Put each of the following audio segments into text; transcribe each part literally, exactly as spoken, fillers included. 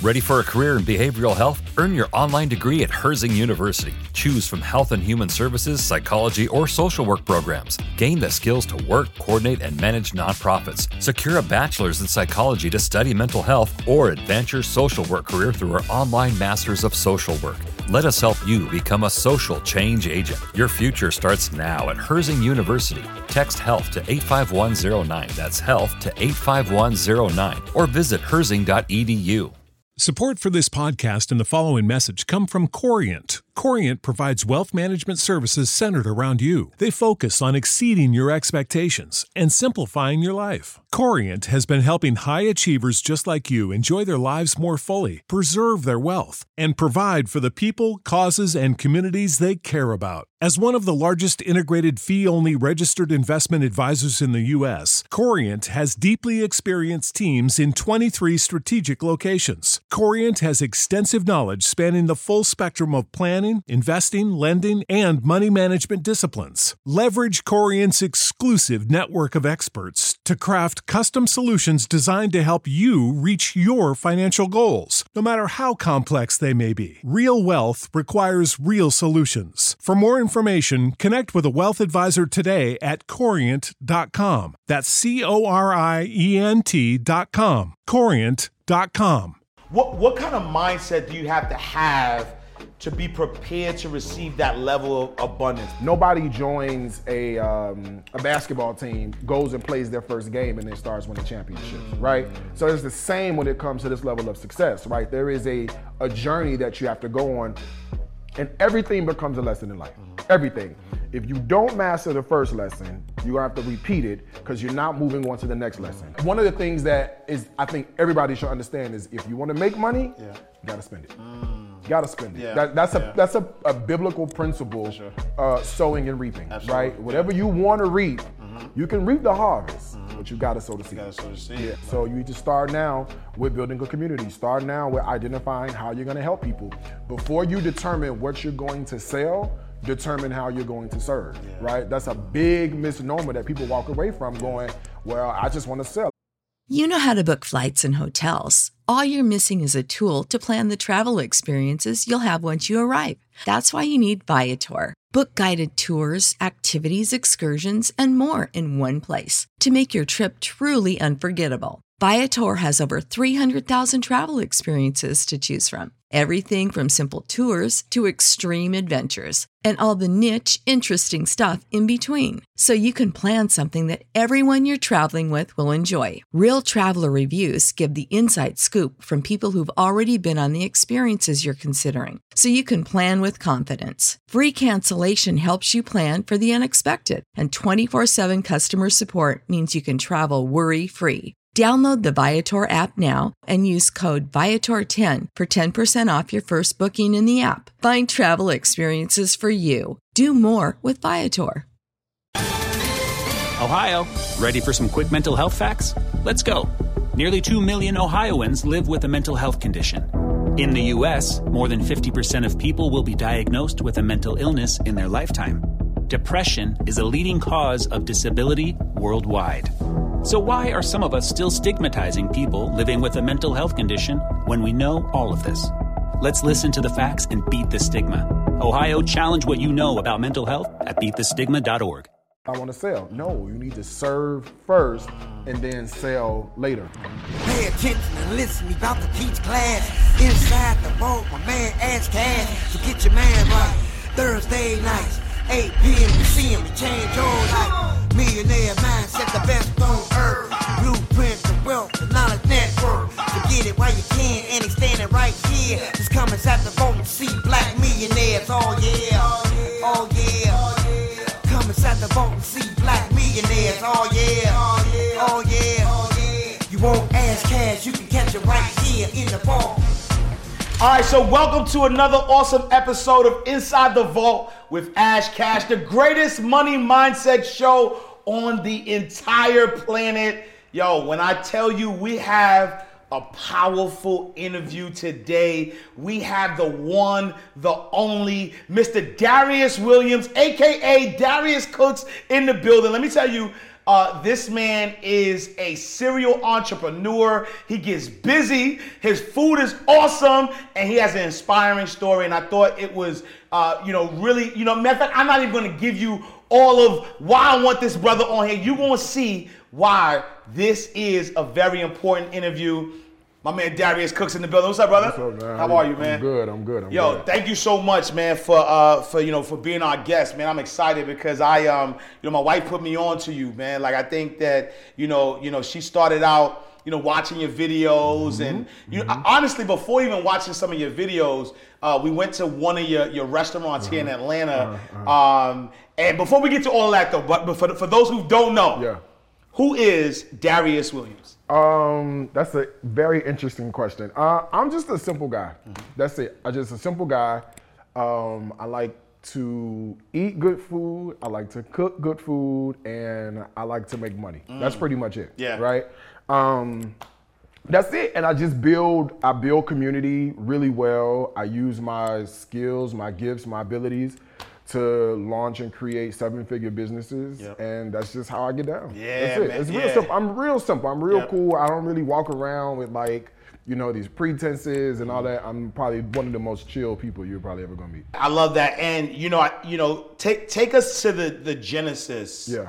Ready for a career in behavioral health? Earn your online degree at Herzing University. Choose from health and human services, psychology, or social work programs. Gain the skills to work, coordinate, and manage nonprofits. Secure a bachelor's in psychology to study mental health, or advance your social work career through our online Masters of Social Work. Let us help you become a social change agent. Your future starts now at Herzing University. Text HEALTH to eight five one zero nine. That's HEALTH to eight five one zero nine. Or visit herzing dot e d u. Support for this podcast and the following message come from Corient. Corient provides wealth management services centered around you. They focus on exceeding your expectations and simplifying your life. Corient has been helping high achievers just like you enjoy their lives more fully, preserve their wealth, and provide for the people, causes, and communities they care about. As one of the largest integrated fee-only registered investment advisors in the U S, Corient has deeply experienced teams in twenty-three strategic locations. Corient has extensive knowledge spanning the full spectrum of planning, investing, lending, and money management disciplines. Leverage Corient's exclusive network of experts to craft custom solutions designed to help you reach your financial goals, no matter how complex they may be. Real wealth requires real solutions. For more information, connect with a wealth advisor today at corient dot com. That's C O R I E N T dot com. corient dot com. What what kind of mindset do you have to have to be prepared to receive that level of abundance? Nobody joins a um, a basketball team, goes and plays their first game, and then starts winning championships, right? So it's the same when it comes to this level of success, right? There is a, a journey that you have to go on, and everything becomes a lesson in life. Everything. If you don't master the first lesson, you're gonna have to repeat it because you're not moving on to the next lesson. One of the things that is, I think everybody should understand is if you wanna make money, yeah. you gotta spend it. Mm. You gotta spend it. Yeah. That, that's yeah. a that's a, a biblical principle, sure. uh, sowing and reaping, Absolutely. right? Whatever you wanna reap, mm-hmm. you can reap the harvest, mm-hmm. but you gotta sow the seed. You gotta sow the seed. Yeah. So you need to start now with building a community. Start now with identifying how you're gonna help people. Before you determine what you're going to sell, determine how you're going to serve, yeah. right? That's a big misnomer that people walk away from going, well, I just want to sell. You know how to book flights and hotels. All you're missing is a tool to plan the travel experiences you'll have once you arrive. That's why you need Viator. Book guided tours, activities, excursions, and more in one place to make your trip truly unforgettable. Viator has over three hundred thousand travel experiences to choose from. Everything from simple tours to extreme adventures and all the niche, interesting stuff in between. So you can plan something that everyone you're traveling with will enjoy. Real traveler reviews give the inside scoop from people who've already been on the experiences you're considering. So you can plan with confidence. Free cancellation helps you plan for the unexpected. And twenty-four seven customer support means you can travel worry-free. Download the Viator app now and use code Viator ten for ten percent off your first booking in the app. Find travel experiences for you. Do more with Viator. Ohio, ready for some quick mental health facts? Let's go. Nearly two million Ohioans live with a mental health condition. In the U S, more than fifty percent of people will be diagnosed with a mental illness in their lifetime. Depression is a leading cause of disability worldwide. So why are some of us still stigmatizing people living with a mental health condition when we know all of this? Let's listen to the facts and beat the stigma. Ohio, challenge what you know about mental health at beat the stigma dot org. I want to sell. No, you need to serve first and then sell later. Pay attention and listen, we about to teach class. Inside the vault, my man Ash Cash. So get your man right. Thursday nights, eight p.m. we see him, we change your life. Millionaire mindset, the best on earth. Blueprint, the wealth, the knowledge network. So get it while you can, and he's standing right here. Just come inside the vault and see black millionaires. Oh yeah, oh yeah. Come inside the vault and see black millionaires. Oh yeah, oh yeah. You won't ask cash, you can catch it right here in the vault. All right, so welcome to another awesome episode of Inside the Vault with Ash Cash, the greatest money mindset show on the entire planet. Yo, when I tell you we have a powerful interview today, we have the one, the only, Mister Darius Williams, a k a. Darius Cooks in the building. Let me tell you, Uh, this man is a serial entrepreneur. He gets busy. His food is awesome, and he has an inspiring story. And I thought it was, uh, you know, really, you know, matter of fact, I'm not even going to give you all of why I want this brother on here. You're going to see why this is a very important interview. My man Darius Cooks in the building. What's up, brother? What's up, man? How are you, man? I'm good. I'm good. I'm Yo, good. thank you so much, man, for uh for you know for being our guest, man. I'm excited because I um you know my wife put me on to you, man. Like I think that you know you know she started out you know watching your videos mm-hmm. and you mm-hmm. know honestly before even watching some of your videos, uh, we went to one of your your restaurants mm-hmm. here in Atlanta. Uh-huh. Um, and before we get to all that though, but, but for for those who don't know, yeah. who is Darius Williams? Um, that's a very interesting question. Uh, I'm just a simple guy. Mm-hmm. That's it. I'm just a simple guy. Um, I like to eat good food. I like to cook good food, and I like to make money. Mm. That's pretty much it. Yeah. Right. Um, that's it. And I just build. I build community really well. I use my skills, my gifts, my abilities to launch and create seven-figure businesses, yep. and that's just how I get down. Yeah, that's it. man. It's yeah. real simple. I'm real simple. I'm real yep. cool. I don't really walk around with like, you know, these pretenses and all that. I'm probably one of the most chill people you're probably ever gonna meet. I love that, and you know, I, you know, take take us to the the genesis yeah.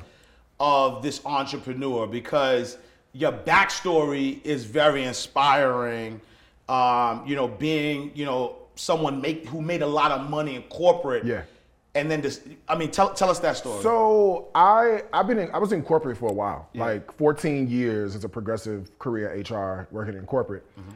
of this entrepreneur because your backstory is very inspiring. Um, you know, being you know someone make who made a lot of money in corporate. Yeah. And then this, I mean, tell tell us that story. So I I've been in, I was in corporate for a while, yeah. like fourteen years as a progressive career H R working in corporate, mm-hmm.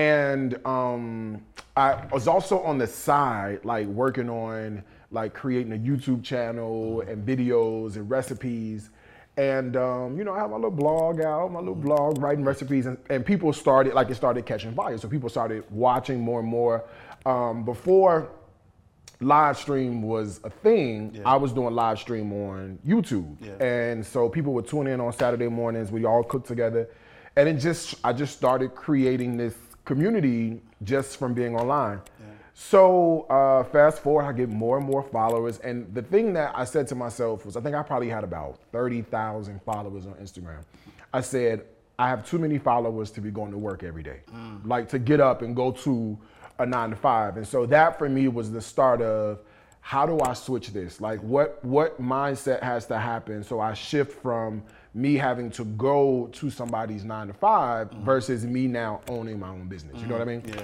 and um, I was also on the side, like working on like creating a YouTube channel mm-hmm. and videos and recipes, and um, you know I have my little blog out, my little blog writing recipes, and, and people started like it started catching fire, so people started watching more and more. Um, before live stream was a thing, yeah. I was doing live stream on YouTube. Yeah. And so people would tune in on Saturday mornings, we all cook together. And it just, I just started creating this community just from being online. Yeah. So uh, fast forward, I get more and more followers. And the thing that I said to myself was, I think I probably had about thirty thousand followers on Instagram. I said, I have too many followers to be going to work every day. Mm. Like to get up and go to a nine to five. And so that for me was the start of how do I switch this? Like what what mindset has to happen so I shift from me having to go to somebody's nine to five mm-hmm. versus me now owning my own business. Mm-hmm. You know what I mean? Yeah.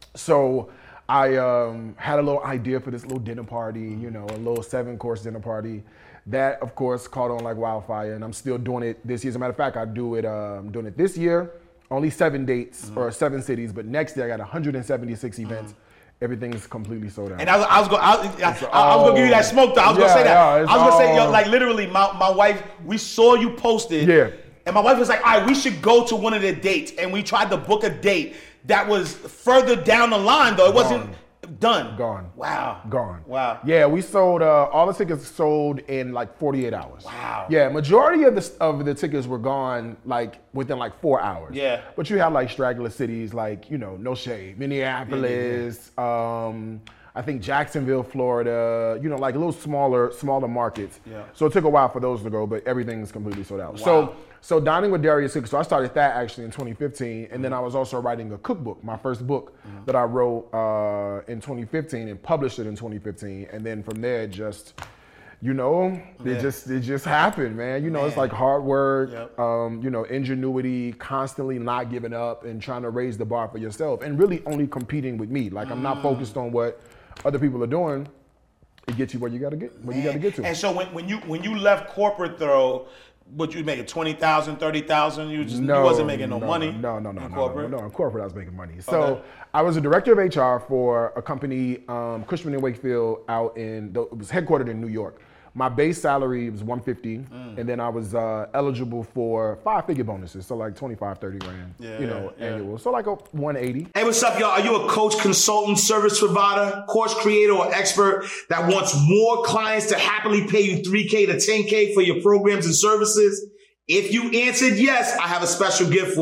So I um, had a little idea for this little dinner party, you know, a little seven course dinner party. That of course caught on like wildfire, and I'm still doing it this year. As a matter of fact, I do it, uh, I'm doing it this year. Only seven dates mm-hmm. or seven cities, but next year I got one hundred seventy-six events. Mm-hmm. Everything's completely sold out. And I, I was going, I, I, I, I was gonna give you that smoke though. I was yeah, gonna say that. Yeah, I was gonna all... say, yo, like literally, my, my wife, we saw you posted. Yeah. And my wife was like, all right, we should go to one of the dates, and we tried to book a date that was further down the line though. It wasn't Gone. done. Gone. Wow. Gone. Wow. Yeah, we sold uh, all the tickets sold in like forty-eight hours. Wow. Yeah, majority of the of the tickets were gone like within like four hours. Yeah. But you have like straggler cities like, you know, no shade, Minneapolis, yeah, yeah. Um, I think Jacksonville, Florida, you know, like a little smaller smaller markets. Yeah. So it took a while for those to go, but everything's completely sold out. Wow. So So Dining with Darius Cooks, so I started that actually in twenty fifteen, and then I was also writing a cookbook, my first book mm-hmm. that I wrote uh, in twenty fifteen and published it in twenty fifteen, and then from there it just, you know, yeah. it just it just happened, man. You know, man. It's like hard work, yep. um, you know, ingenuity, constantly not giving up and trying to raise the bar for yourself, and really only competing with me. Like mm. I'm not focused on what other people are doing. It gets you where you gotta get where man. you gotta get to. And so when, when you when you left corporate though. What you making, twenty thousand, thirty thousand? You just no, you wasn't making no, no money. No, no, no, in no, corporate. no, no. In corporate, I was making money. So okay. I was a director of H R for a company, um, Cushman and Wakefield, out in. It was headquartered in New York. My base salary was one fifty, mm. and then I was uh, eligible for five-figure bonuses, so like twenty-five, thirty grand, yeah, you know, yeah. annual. So like a one eighty. Hey, what's up, y'all? Are you a coach, consultant, service provider, course creator, or expert that wants more clients to happily pay you three K to ten K for your programs and services? If you answered yes, I have a special gift for you.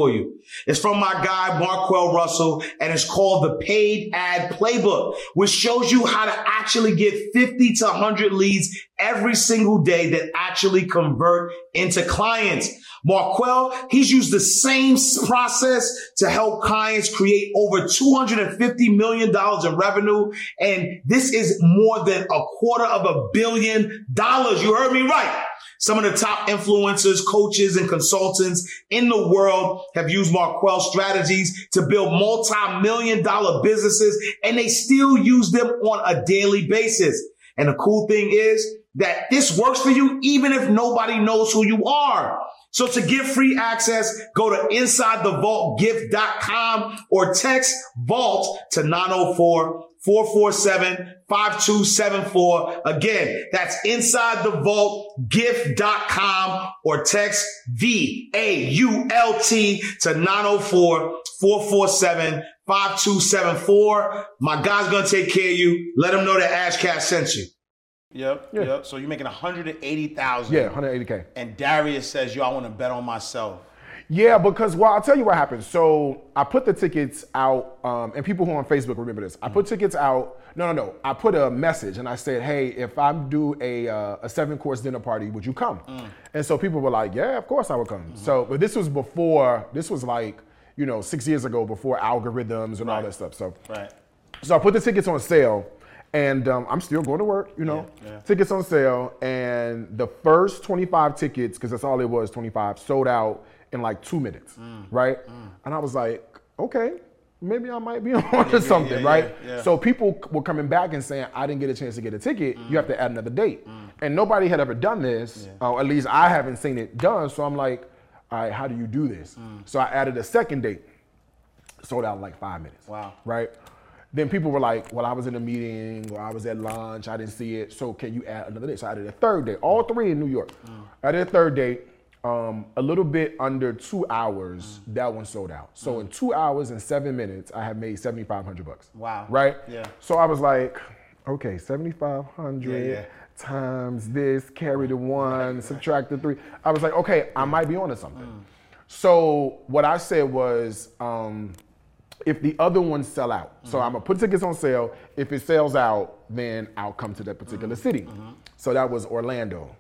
It's from my guy, Marquell Russell, and it's called the Paid Ad Playbook, which shows you how to actually get fifty to one hundred leads every single day that actually convert into clients. Marquell, he's used the same process to help clients create over two hundred fifty million dollars in revenue. And this is more than a quarter of a billion dollars. You heard me right. Some of the top influencers, coaches, and consultants in the world have used Marquell strategies to build multi-million dollar businesses, and they still use them on a daily basis. And the cool thing is that this works for you even if nobody knows who you are. So to get free access, go to inside the vault gift dot com or text VAULT to nine oh four, four four seven, five two seven four. Again, that's inside the vault gift dot com or text V A U L T to nine oh four, four four seven, five two seven four. My guy's going to take care of you. Let him know that Ash Cash sent you. Yep, Yeah. yep. So you're making one hundred eighty thousand Yeah, one hundred eighty K. and Darius says, yo, I want to bet on myself. Yeah, because, well, I'll tell you what happened. So I put the tickets out, um, and people who are on Facebook remember this. I put tickets out. No, no, no. I put a message, and I said, hey, if I do a uh, a seven-course dinner party, would you come? Mm. And so people were like, yeah, of course I would come. Mm-hmm. So, but this was before, this was like, you know, six years ago, before algorithms and Right. all that stuff. So, Right. so I put the tickets on sale. And um, I'm still going to work, you know. Yeah, yeah. Tickets on sale, and the first twenty-five tickets, because that's all it was, twenty-five, sold out in like two minutes, mm. right? Mm. And I was like, okay, maybe I might be on yeah, to something, yeah, right? yeah, yeah. So people were coming back and saying, I didn't get a chance to get a ticket. Mm. You have to add another date. Mm. And nobody had ever done this, yeah. or at least I haven't seen it done. So I'm like, all right, how do you do this? Mm. So I added a second date, sold out in like five minutes. Wow. Right? Then people were like, well, I was in a meeting or I was at lunch, I didn't see it, so can you add another date? So I added a third date, all three in New York. Mm. I added a third date, um, a little bit under two hours, mm. that one sold out. So mm. in two hours and seven minutes, I have made seventy-five hundred bucks. Wow. Right? Yeah. So I was like, okay, seventy-five hundred Yeah, yeah. times this, carry the one, subtract the three. I was like, okay, I might be onto something. Mm. So what I said was, um, if the other ones sell out, mm-hmm. so I'm gonna put tickets on sale. If it sells out, then I'll come to that particular mm-hmm. city. Mm-hmm. So that was Orlando.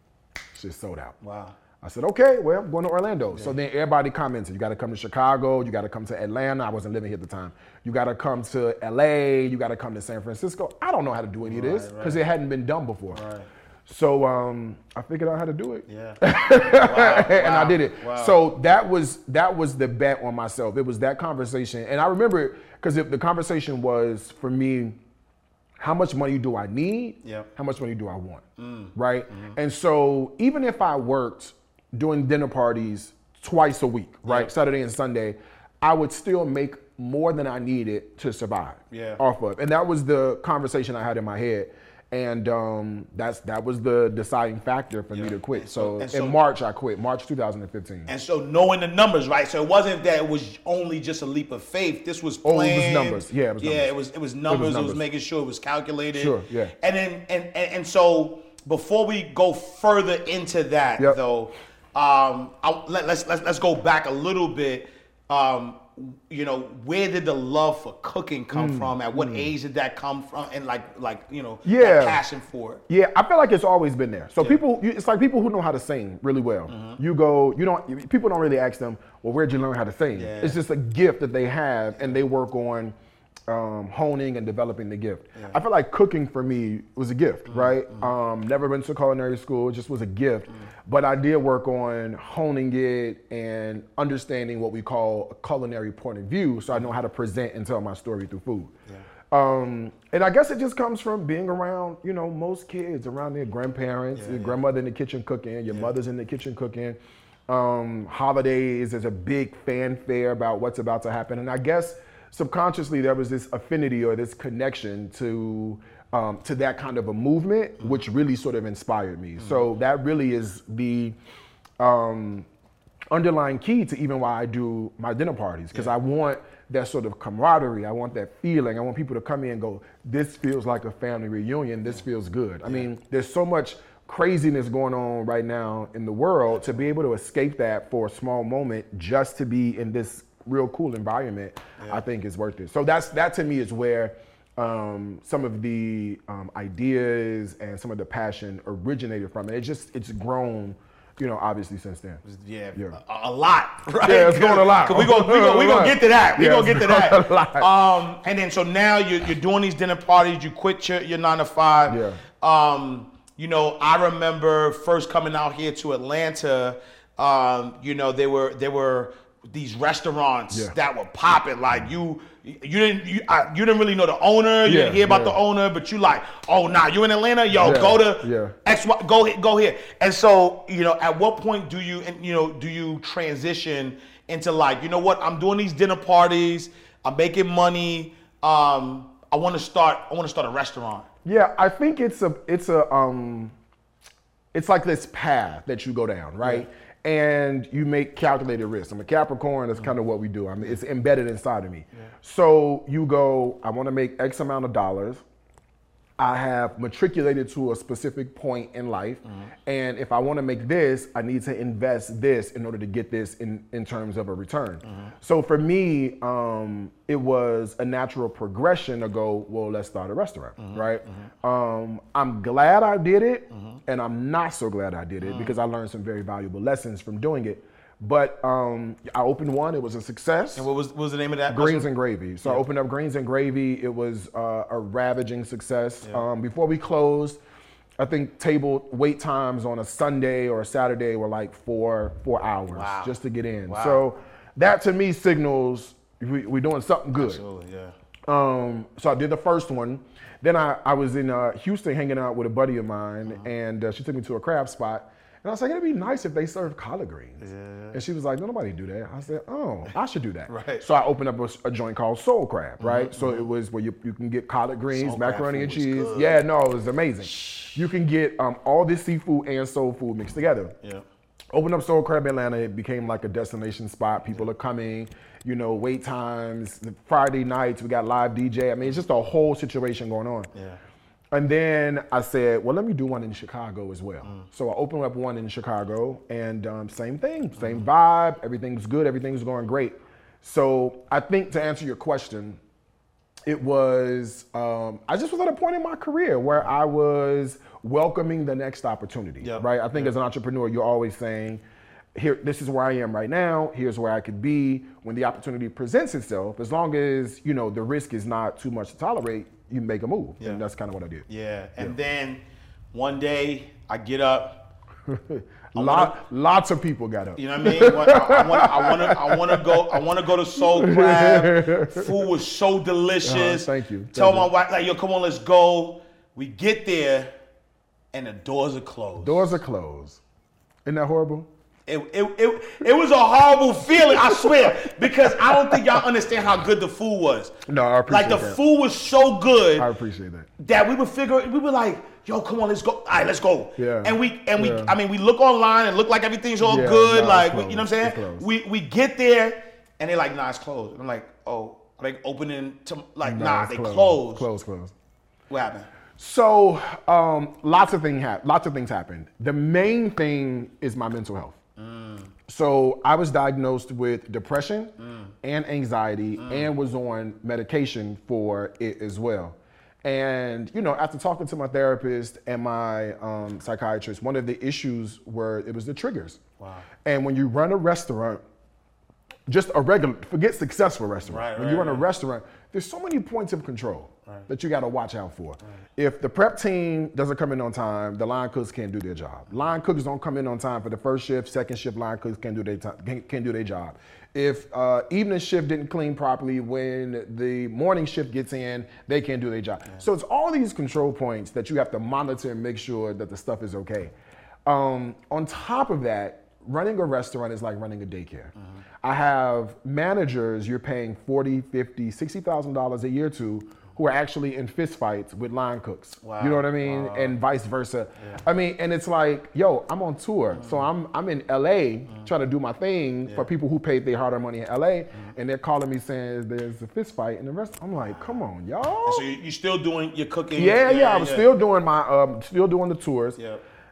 Just sold out. Wow. I said, okay, well, I'm going to Orlando. Yeah. So then everybody commented, you gotta come to Chicago, you gotta come to Atlanta. I wasn't living here at the time. You gotta come to L A, you gotta come to San Francisco. I don't know how to do any right, of this because right. it hadn't been done before. Right. So um, I figured out how to do it. Yeah. wow, and wow, I did it. Wow. So that was that was the bet on myself. It was that conversation. And I remember it because the conversation was for me, how much money do I need? Yep. How much money do I want? Mm. Right? Mm-hmm. And so even if I worked doing dinner parties twice a week, right? Yep. Saturday and Sunday, I would still make more than I needed to survive yeah. off of. And that was the conversation I had in my head. And um, that's that was the deciding factor for yeah. me to quit. And so, so, and so in March, I quit, March two thousand fifteen. And so knowing the numbers, right? So it wasn't that it was only just a leap of faith. This was planned. Oh, it was numbers. Yeah, it was yeah, numbers. it was it was numbers. It was, numbers. It was making sure it was calculated. Sure, yeah. And then and and, and so before we go further into that, yep. though, um, I, let, let's let's let's go back a little bit. Um, you know, where did the love for cooking come mm, from? At what mm. age did that come from? And like, like you know, yeah. that passion for it. Yeah, I feel like it's always been there. So yeah. people, it's like people who know how to sing really well. Mm-hmm. You go, you don't, people don't really ask them, well, where'd you learn how to sing? Yeah. It's just a gift that they have, and they work on um, honing and developing the gift. Yeah. I feel like cooking for me was a gift, mm-hmm. right? Mm-hmm. Um, never been to culinary school, it just was a gift. Mm-hmm. But I did work on honing it and understanding what we call a culinary point of view, so I know how to present and tell my story through food. Yeah. Um, and I guess it just comes from being around, you know, most kids around their grandparents, yeah, your yeah. grandmother in the kitchen cooking, your yeah. mother's in the kitchen cooking. Um, holidays, there's a big fanfare about what's about to happen. And I guess subconsciously there was this affinity or this connection to um, to that kind of a movement, mm-hmm. which really sort of inspired me. Mm-hmm. So that really is the um, underlying key to even why I do my dinner parties, because yeah. I want that sort of camaraderie. I want that feeling. I want people to come in and go, this feels like a family reunion. This feels good. I yeah. mean, there's so much craziness going on right now in the world, to be able to escape that for a small moment just to be in this real cool environment, yeah. I think is worth it. So that's that to me is where um, some of the um, ideas and some of the passion originated from. And it just, it's grown, you know, obviously since then. Yeah, yeah. A, a lot, right? Yeah, it's going a lot. We're going we gonna, we gonna get to that. We're yeah, going to get to that. A lot. Um, and then, so now you're, you're doing these dinner parties, you quit your, your nine to five. Yeah. Um, you know, I remember first coming out here to Atlanta, um, you know, there were, there were these restaurants yeah. that were popping. Like you, you didn't, you, I, you didn't really know the owner. You yeah, didn't hear about yeah. the owner, but you like, oh, nah, you in Atlanta? Yo, yeah, go to yeah. X, Y, go, go here. And so, you know, at what point do you, you know, do you transition into like, you know what, I'm doing these dinner parties, I'm making money, um, I want to start, I want to start a restaurant. Yeah, I think it's a, it's a, um, it's like this path that you go down, right? Yeah. And you make calculated risks. I'm a Capricorn, that's mm-hmm. kind of what we do. I mean, it's embedded inside of me. Yeah. So you go, I want to make X amount of dollars. I have matriculated to a specific point in life. Mm-hmm. And if I want to make this, I need to invest this in order to get this in, in terms of a return. Mm-hmm. So for me, um, it was a natural progression to go, well, let's start a restaurant, mm-hmm. right? Mm-hmm. Um, I'm glad I did it, mm-hmm. and I'm not so glad I did it, mm-hmm. because I learned some very valuable lessons from doing it. But um, I opened one, it was a success. And what was, what was the name of that? Greens and Gravy. So yeah. I opened up Greens and Gravy. It was uh, a ravaging success. Yeah. Um, before we closed, I think table wait times on a Sunday or a Saturday were like four, four hours wow. just to get in. Wow. So that to me signals we, we're doing something good. Absolutely, yeah. Um, so I did the first one. Then I, I was in uh, Houston hanging out with a buddy of mine, uh-huh. and uh, she took me to a crab spot. And I was like, it'd be nice if they served collard greens. Yeah. And she was like, no, nobody do that. I said, oh, I should do that. Right. So I opened up a, a joint called Soul Crab, right? Mm-hmm. So it was where you, you can get collard greens, Soul macaroni and cheese. Good. Yeah, no, it was amazing. You can get um, all this seafood and soul food mixed together. Yeah. Opened up Soul Crab Atlanta. It became like a destination spot. People yeah. are coming, you know, wait times. Friday nights, we got live D J. I mean, it's just a whole situation going on. Yeah. And then I said, well, let me do one in Chicago as well. Mm. So I opened up one in Chicago, and um, same thing, same mm. vibe, everything's good, everything's going great. So I think to answer your question, it was, um, I just was at a point in my career where I was welcoming the next opportunity, yep. right? I think yep. as an entrepreneur, you're always saying, here, this is where I am right now, here's where I could be when the opportunity presents itself, as long as, you know, the risk is not too much to tolerate, you make a move, yeah. and that's kind of what I did. Yeah, and yeah. then one day I get up. Lot, wanna, lots of people got up. You know what I mean? I want, I want to, I want to go. I want to go to Soul Crab. Food was so delicious. Uh, thank you. Tell thank my you. wife, like, yo, come on, let's go. We get there, and the doors are closed. Doors are closed. Isn't that horrible? It, it, it, it was a horrible feeling, I swear, because I don't think y'all understand how good the food was. No, I appreciate that. Like, the that. food was so good. I appreciate that. That we would figure, we were like, yo, come on, let's go. All right, let's go. Yeah. And we, and we, yeah. I mean, we look online and look like everything's all yeah, good. nah, like, you know what I'm saying? Closed. We we get there, and they're like, nah, it's closed. And I'm like, oh, are they opening to, like, nah, nah they closed. closed. Closed, closed. What happened? So, um, lots of things happened. Lots of things happened. The main thing is my mental health. Mm. So I was diagnosed with depression mm. and anxiety mm. and was on medication for it as well. And, you know, after talking to my therapist and my um, psychiatrist, one of the issues were, it was the triggers. Wow. And when you run a restaurant, just a regular, forget successful restaurant. Right, when right, you run right. a restaurant, there's so many points of control right. that you got to watch out for. Right. If the prep team doesn't come in on time, the line cooks can't do their job. Line cooks don't come in on time for the first shift, second shift, line cooks can't do their time, can't, can't do their job. If uh, evening shift didn't clean properly, when the morning shift gets in, they can't do their job. Yeah. So it's all these control points that you have to monitor and make sure that the stuff is okay. Um, on top of that, running a restaurant is like running a daycare. Mm-hmm. I have managers you're paying forty, fifty, sixty thousand dollars a year to who are actually in fistfights with line cooks. Wow. You know what I mean? Wow. And vice versa. Yeah. I mean, and it's like, yo, I'm on tour. Mm-hmm. So I'm I'm in L A mm-hmm. trying to do my thing yeah. for people who paid their hard-earned money in L A, mm-hmm. and they're calling me saying there's a fist fight in the rest. I'm like, come on, y'all. And so you're still doing your cooking? Yeah, yeah, yeah I was yeah. still doing my, um, still doing the tours. Yeah.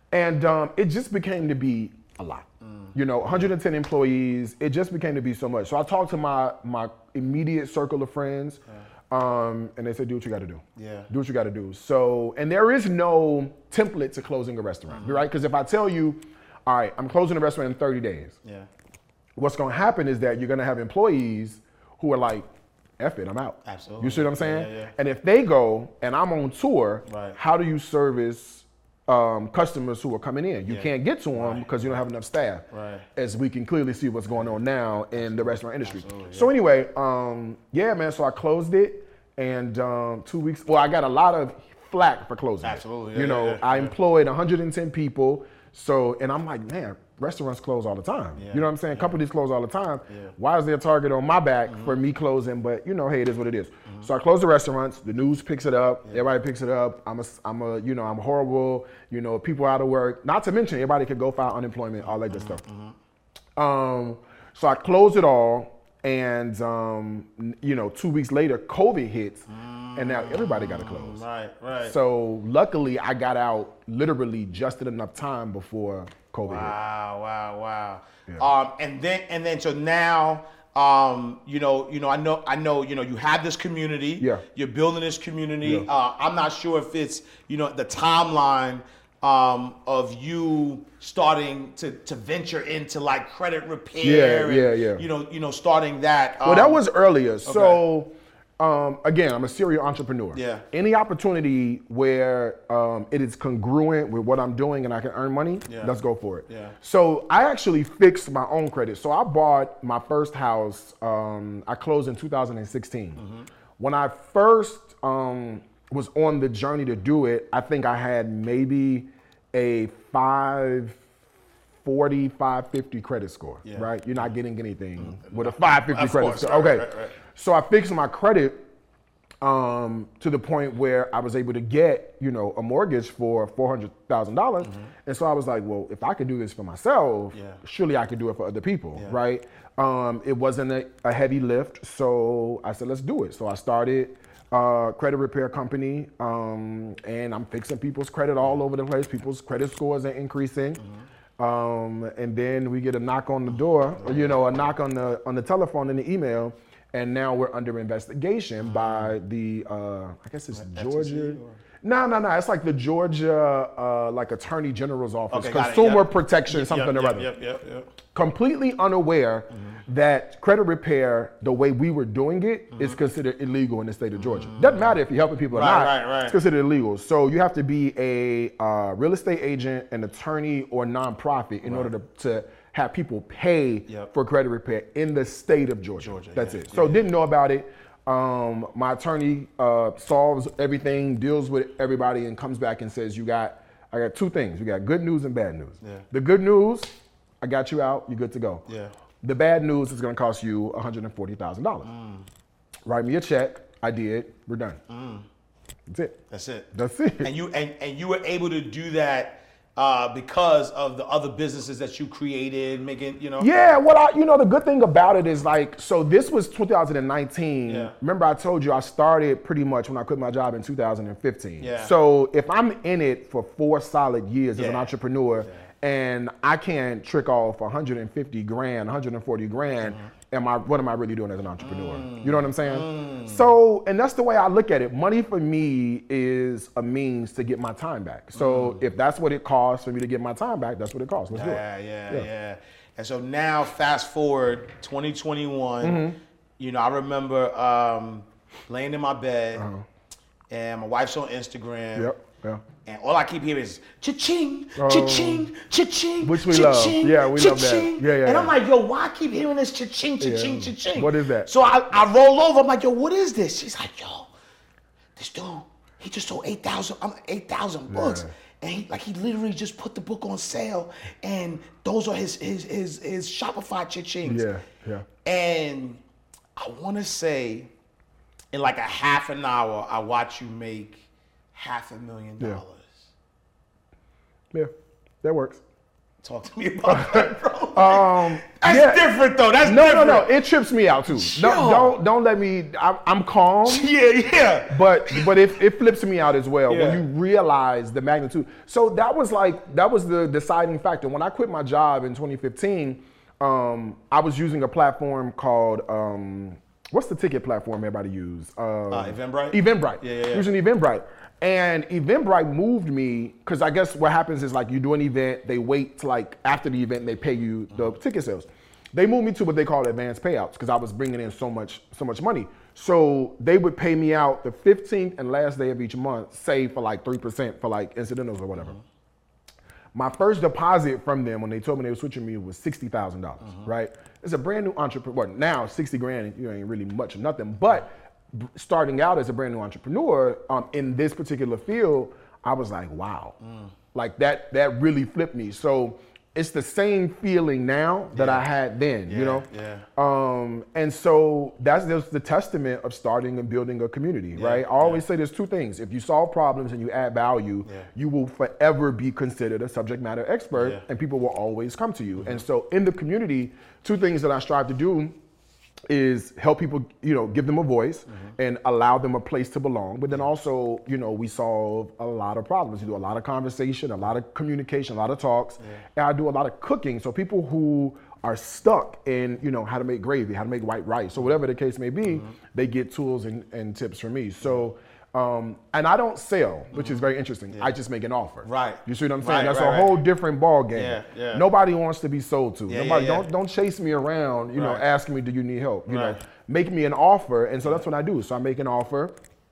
And um, it just became to be a lot. Mm. You know, one hundred ten employees, it just became to be so much. So I talked to my my immediate circle of friends, yeah. um, and they said, do what you got to do. Yeah. Do what you got to do. So, and there is no template to closing a restaurant, mm-hmm. right? Because if I tell you, all right, I'm closing a restaurant in thirty days, yeah. what's going to happen is that you're going to have employees who are like, F it, I'm out. Absolutely. You see what I'm saying? Yeah, yeah, yeah. And if they go and I'm on tour, right. how do you service um, customers who are coming in? You yeah. can't get to them right. because you don't have enough staff. Right. As we can clearly see what's going on now in the restaurant industry. Absolutely, yeah. So anyway, um, yeah, man, so I closed it and um, two weeks, well, I got a lot of flack for closing Absolutely. it. Yeah, you know, yeah, yeah, I yeah. employed one hundred ten people. So, and I'm like, man, restaurants close all the time. Yeah. You know what I'm saying? Yeah. Companies close all the time. Yeah. Why is there a target on my back mm-hmm. for me closing? But you know, hey, it is what it is. Mm-hmm. So I close the restaurants. The news picks it up. Yeah. Everybody picks it up. I'm a, I'm a, you know, I'm horrible. You know, people out of work. Not to mention, everybody could go file unemployment, all that good mm-hmm. stuff. Mm-hmm. Um, so I closed it all, and um, you know, two weeks later, COVID hits. Mm-hmm. And now everybody got to close. Right, right. So luckily, I got out literally just in enough time before COVID hit. Wow, wow, wow. Yeah. Um, and then and then so now, um, you know, you know, I know, I know, you know, you have this community. Yeah. You're building this community. Yeah. Uh, I'm not sure if it's, you know, the timeline um, of you starting to to venture into like credit repair. Yeah, and, yeah, yeah. You know, you know, starting that. Um, Well, that was earlier. So. Um, again, I'm a serial entrepreneur. Yeah. Any opportunity where um, it is congruent with what I'm doing and I can earn money, yeah. let's go for it. Yeah. So I actually fixed my own credit. So I bought my first house, um, I closed in two thousand sixteen. Mm-hmm. When I first um, was on the journey to do it, I think I had maybe a five forty, five fifty credit score, yeah. right? You're not getting anything mm-hmm. with a five fifty of credit course, score. right, Okay. Right, right. So I fixed my credit um, to the point where I was able to get, you know, a mortgage for four hundred thousand dollars. Mm-hmm. And so I was like, well, if I could do this for myself, yeah. surely I could do it for other people, yeah. right? Um, it wasn't a, a heavy lift. So I said, let's do it. So I started a credit repair company, um, and I'm fixing people's credit all over the place. People's credit scores are increasing. Mm-hmm. Um, and then we get a knock on the door, or, you know, a knock on the on the telephone and the email. And now we're under investigation mm-hmm. by the, uh, I guess it's what, Georgia. No, no, no. It's like the Georgia, uh, like Attorney General's office, okay, Consumer yep. Protection, yep, something yep, or other. Yep, yep, yep. Completely unaware mm-hmm. that credit repair, the way we were doing it, mm-hmm. is considered illegal in the state of Georgia. Mm-hmm. Doesn't matter if you're helping people or right, not. Right, right. It's considered illegal. So you have to be a uh, real estate agent, an attorney, or nonprofit in right. order to, to have people pay yep. for credit repair in the state of Georgia. Georgia That's yeah, it. So yeah. didn't know about it. Um, my attorney uh, solves everything, deals with everybody, and comes back and says, you got, I got two things. You got good news and bad news. Yeah. The good news, I got you out, you're good to go. Yeah. The bad news is gonna cost you one hundred forty thousand dollars. Mm. Write me a check, I did, we're done. Mm. That's it. That's it. That's it. And you and, and you were able to do that Uh, because of the other businesses that you created, making, you know? Yeah, well, I, you know, the good thing about it is like, so this was two thousand nineteen. Yeah. Remember I told you I started pretty much when I quit my job in two thousand fifteen. Yeah. So if I'm in it for four solid years yeah. as an entrepreneur yeah. and I can trick off one hundred fifty grand, one hundred forty grand, mm-hmm. am I, what am I really doing as an entrepreneur? Mm. You know what I'm saying? Mm. So, and that's the way I look at it. Money for me is a means to get my time back. So mm. if that's what it costs for me to get my time back, that's what it costs. Let's yeah, do it. Yeah, yeah, yeah. And so now fast forward twenty twenty-one, mm-hmm. you know, I remember um, laying in my bed uh-huh. and my wife's on Instagram. Yep. Yeah. And all I keep hearing is cha-ching, cha-ching, cha-ching, which we cha-ching, love. Yeah, we cha-ching. love that. Yeah, yeah. And I'm like, yo, why I keep hearing this cha-ching, cha-ching, yeah. cha-ching? What is that? So I, I roll over. I'm like, yo, what is this? She's like, yo, this dude, he just sold eight thousand, um, eight thousand books. Yeah. And he, like, he literally just put the book on sale, and those are his his his, his Shopify cha-chings. Yeah, yeah. And I want to say, in like a half an hour, I watch you make half a million dollars. Yeah. Yeah, that works. Talk to me about that, bro. Um, That's yeah. different though. That's no, different. no, no. It trips me out too. Don't, don't, don't let me. I'm, I'm calm. Yeah, yeah. But, but it, it flips me out as well Yeah. when you realize the magnitude. So that was like that was the deciding factor. When I quit my job in twenty fifteen, um, I was using a platform called. Um, What's the ticket platform everybody use? Um, Uh, Eventbrite? Eventbrite. Yeah, yeah, yeah. Using Eventbrite. And Eventbrite moved me, because I guess what happens is like you do an event, they wait till like after the event, they pay you the Mm-hmm. ticket sales. They moved me to what they call advanced payouts, because I was bringing in so much, so much money. So they would pay me out the fifteenth and last day of each month, say for like three percent for like incidentals or whatever. Mm-hmm. My first deposit from them when they told me they were switching me was sixty thousand dollars, Mm-hmm. right? It's a brand new entrepreneur. Well, now sixty grand, you ain't really much of nothing. But b- starting out as a brand new entrepreneur um, in this particular field, I was like, wow, Mm. like that. That really flipped me. So it's the same feeling now that Yeah. I had then, Yeah, you know. yeah. Um, and so that's just the testament of starting and building a community, Yeah, right? I always say there's two things. If you solve problems and you add value, Yeah. you will forever be considered a subject matter expert, Yeah. and people will always come to you. And so in the community, two things that I strive to do is help people, you know, give them a voice and allow them a place to belong. But then also, you know, we solve a lot of problems. We do a lot of conversation, a lot of communication, a lot of talks. And I do a lot of cooking. So people who are stuck in, you know, how to make gravy, how to make white rice, or whatever the case may be, they get tools and, and tips from me. So, um, and I don't sell, which is very interesting. I just make an offer. Right. You see what I'm saying? Right, That's right, a right. whole different ball game. Yeah, yeah. Nobody wants to be sold to. Yeah, Nobody yeah, yeah. don't don't chase me around, you know, Right. asking me, do you need help? You Right. know, make me an offer. And so that's what I do. So I make an offer.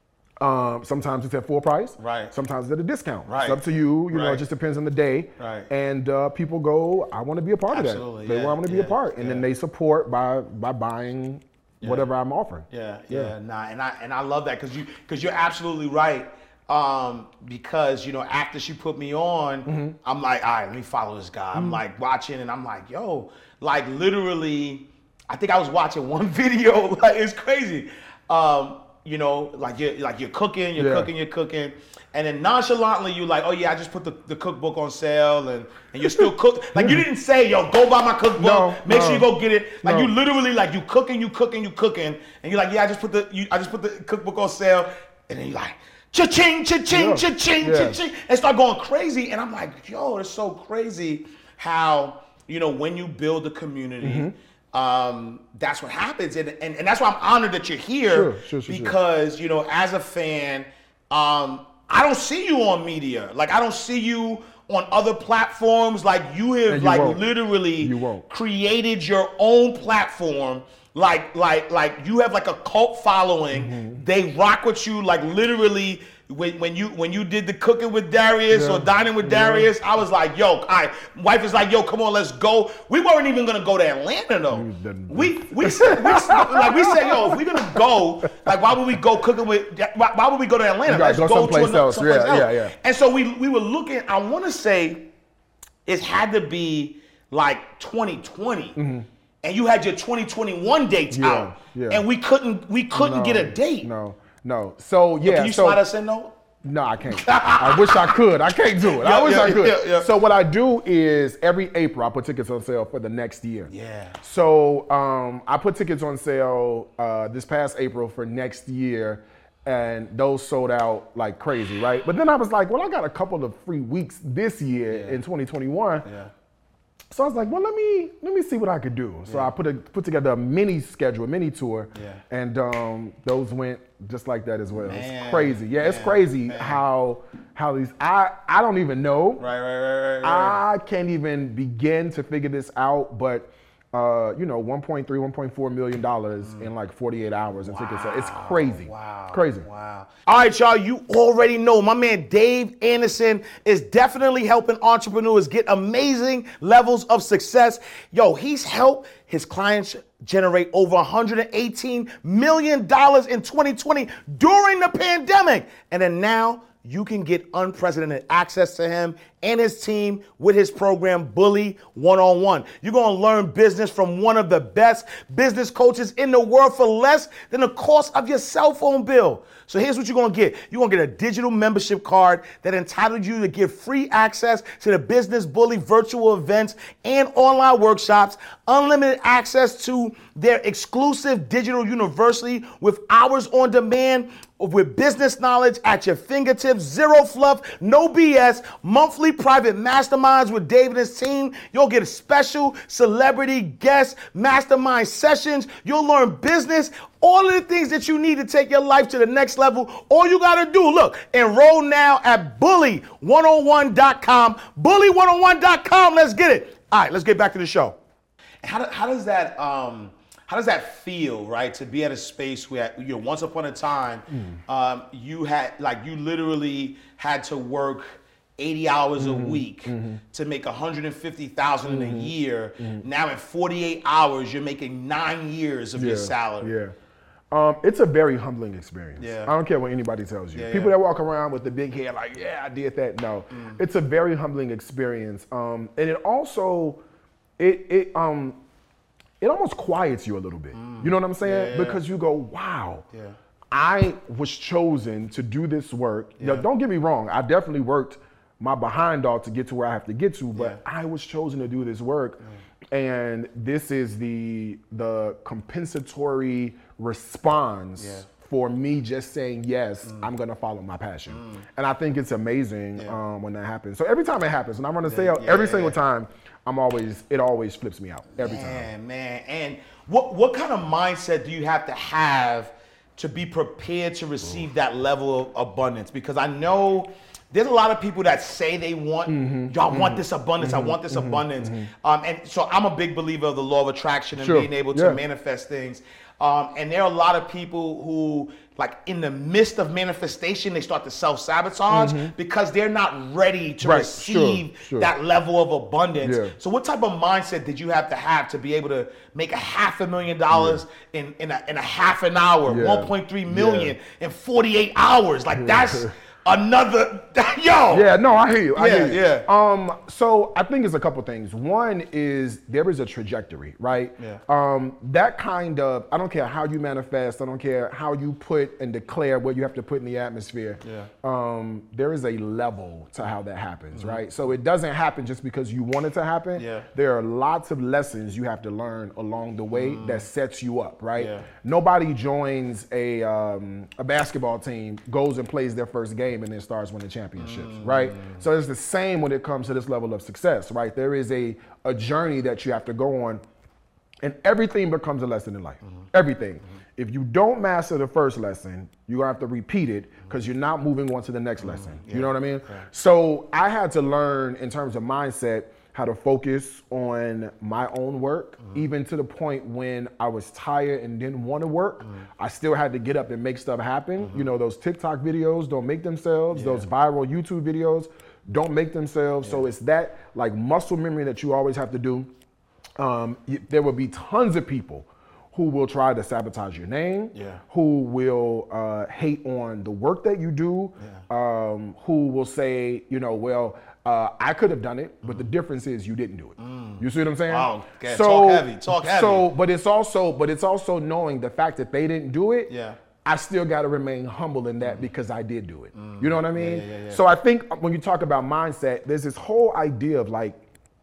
Um, sometimes it's at full price. Right. Sometimes it's at a discount. Right. It's up to you. You know, Right. it just depends on the day. Right. And uh, people go, I want to be a part Absolutely, of that. They yeah, want to be yeah, a part. And then yeah. they support by by buying whatever I'm offering. Yeah, yeah, nah, and I and I love that because you because you're absolutely right. Um, because you know, after she put me on, Mm-hmm. I'm like, all right, let me follow this guy. I'm like watching, and I'm like, yo, like literally, I think I was watching one video. Like it's crazy. Um, you know, like you're like you're cooking, you're Yeah. cooking, you're cooking, and then nonchalantly you like, oh yeah, I just put the, the cookbook on sale, and and you're still cook. Like you didn't say, yo, go buy my cookbook. No, make no. sure you go get it. Like No. you literally like you cooking, you cooking, you cooking, and you're like, yeah, I just put the you, I just put the cookbook on sale, and then you're like, cha-ching, cha-ching, Yeah. cha-ching, Yeah. cha-ching, and start going crazy. And I'm like, yo, it's so crazy how you know when you build a community. Mm-hmm. Um, that's what happens, and, and and that's why I'm honored that you're here Sure, sure, sure, sure. because you know as a fan, um, I don't see you on media. Like I don't see you on other platforms. Like you have And you like won't. literally You won't. created your own platform. Like like like you have like a cult following. Mm-hmm. They rock with you. Like literally. When, when you when you did the cooking with Darius Yeah. or dining with Yeah. Darius, I was like, yo, all right. Wife is like, yo, come on, let's go. We weren't even gonna go to Atlanta though. didn't. We we said we, like we said, yo, if we're gonna go, like why would we go cooking with? Why, why would we go to Atlanta? You gotta Let's go someplace another- else. someplace Yeah, else. yeah, yeah. And so we we were looking. I want to say it had to be like twenty twenty. And you had your twenty twenty-one dates Mm-hmm. Yeah, out, yeah. and we couldn't we couldn't No, get a date. No, no. So yeah. Can you so, slide us in though? No, I can't. I wish I could. I can't do it. I Yeah, wish yeah, I could. yeah, yeah. So what I do is every April I put tickets on sale for the next year. Yeah. So um, I put tickets on sale uh, this past April for next year, and those sold out like crazy, right? But then I was like, well, I got a couple of free weeks this year Yeah. in twenty twenty-one. Yeah. So I was like, well, let me let me see what I could do. So I put a put together a mini schedule, a mini tour, Yeah. and um, those went just like that as well. Man, it's crazy. Yeah, it's man, crazy man. how how these I I don't even know. Right, right, right, right, right. I can't even begin to figure this out, but uh, you know, one point three, one point four million dollars in like forty-eight hours in tickets. It's crazy. Wow. Crazy. Wow. All right, y'all, you already know my man Dave Anderson is definitely helping entrepreneurs get amazing levels of success. Yo, he's helped his clients generate over one hundred eighteen million dollars in twenty twenty during the pandemic. And then now you can get unprecedented access to him and his team with his program, Bully one oh one. You're going to learn business from one of the best business coaches in the world for less than the cost of your cell phone bill. So here's what you're going to get. You're going to get a digital membership card that entitles you to get free access to the Business Bully virtual events and online workshops, unlimited access to their exclusive digital university with hours on demand, with business knowledge at your fingertips, zero fluff, no B S, monthly private masterminds with David and his team. You'll get special celebrity guest mastermind sessions. You'll learn business, all of the things that you need to take your life to the next level. All you got to do, look, enroll now at bully one oh one dot com. bully one oh one dot com. Let's get it. All right, let's get back to the show. How, do, how does that um, how does that feel, right? To be at a space where, you know, once upon a time, mm. um, you had like you literally had to work eighty hours mm-hmm. a week mm-hmm. to make one hundred fifty thousand dollars mm-hmm. in a year. Mm-hmm. Now in forty-eight hours, you're making nine years of yeah. your salary. Yeah. Um, it's a very humbling experience. Yeah. I don't care what anybody tells you. Yeah, People yeah. that walk around with the big head like, yeah, I did that. No, Mm. it's a very humbling experience. Um, and it also, it it um, it almost quiets you a little bit. Mm. You know what I'm saying? Yeah, yeah. Because you go, wow, Yeah. I was chosen to do this work. Yeah. Now, don't get me wrong. I definitely worked my behind off to get to where I have to get to, but Yeah. I was chosen to do this work. Yeah. And this is the the compensatory response Yeah. for me just saying, yes, Mm. I'm gonna follow my passion. Mm. And I think it's amazing Yeah. um, when that happens. So every time it happens, and I'm gonna say Yeah, yeah, every yeah, single yeah. time, I'm always, it always flips me out, every time. Man, man. And what what kind of mindset do you have to have to be prepared to receive Ooh. that level of abundance? Because I know there's a lot of people that say they want, mm-hmm, y'all mm-hmm, want this abundance, mm-hmm, I want this mm-hmm, abundance. Mm-hmm. Um, and so I'm a big believer of the law of attraction and sure. being able to yeah. manifest things. Um, and there are a lot of people who, like in the midst of manifestation, they start to self-sabotage mm-hmm. because they're not ready to right. receive sure. Sure. that level of abundance. Yeah. So what type of mindset did you have to have to be able to make a half a million dollars yeah. in, in, a, in a half an hour, yeah. one point three million yeah. in forty-eight hours? Like that's another, yo. Yeah, no, I hear you. I yeah, hear you. yeah. Um, so I think it's a couple things. One is there is a trajectory, right? Yeah. Um, that kind of, I don't care how you manifest, I don't care how you put and declare what you have to put in the atmosphere. Yeah. Um, there is a level to how that happens, mm-hmm. right? So it doesn't happen just because you want it to happen. Yeah. There are lots of lessons you have to learn along the way mm. that sets you up, right? Yeah. Nobody joins a um, a basketball team, goes and plays their first game, and then starts winning championships, mm. right? So it's the same when it comes to this level of success, right? There is a, a journey that you have to go on, and everything becomes a lesson in life. Mm-hmm. Everything. Mm-hmm. If you don't master the first lesson, you're gonna have to repeat it because you're not moving on to the next mm-hmm. lesson. Yeah. You know what I mean? Yeah. So I had to learn in terms of mindset how to focus on my own work, mm-hmm. even to the point when I was tired and didn't want to work, mm-hmm. I still had to get up and make stuff happen. Mm-hmm. You know, those TikTok videos don't make themselves, yeah. those viral YouTube videos don't make themselves. Yeah. So it's that like muscle memory that you always have to do. Um, there will be tons of people who will try to sabotage your name, yeah. who will uh, hate on the work that you do, yeah. um, who will say, you know, well, Uh, I could have done it, but mm. the difference is you didn't do it. Mm. You see what I'm saying? Wow, okay. So, talk heavy, talk heavy. So, but it's also, but it's also knowing the fact that they didn't do it. Yeah. I still got to remain humble in that mm. because I did do it. Mm. You know what I mean? Yeah, yeah, yeah. So I think when you talk about mindset, there's this whole idea of like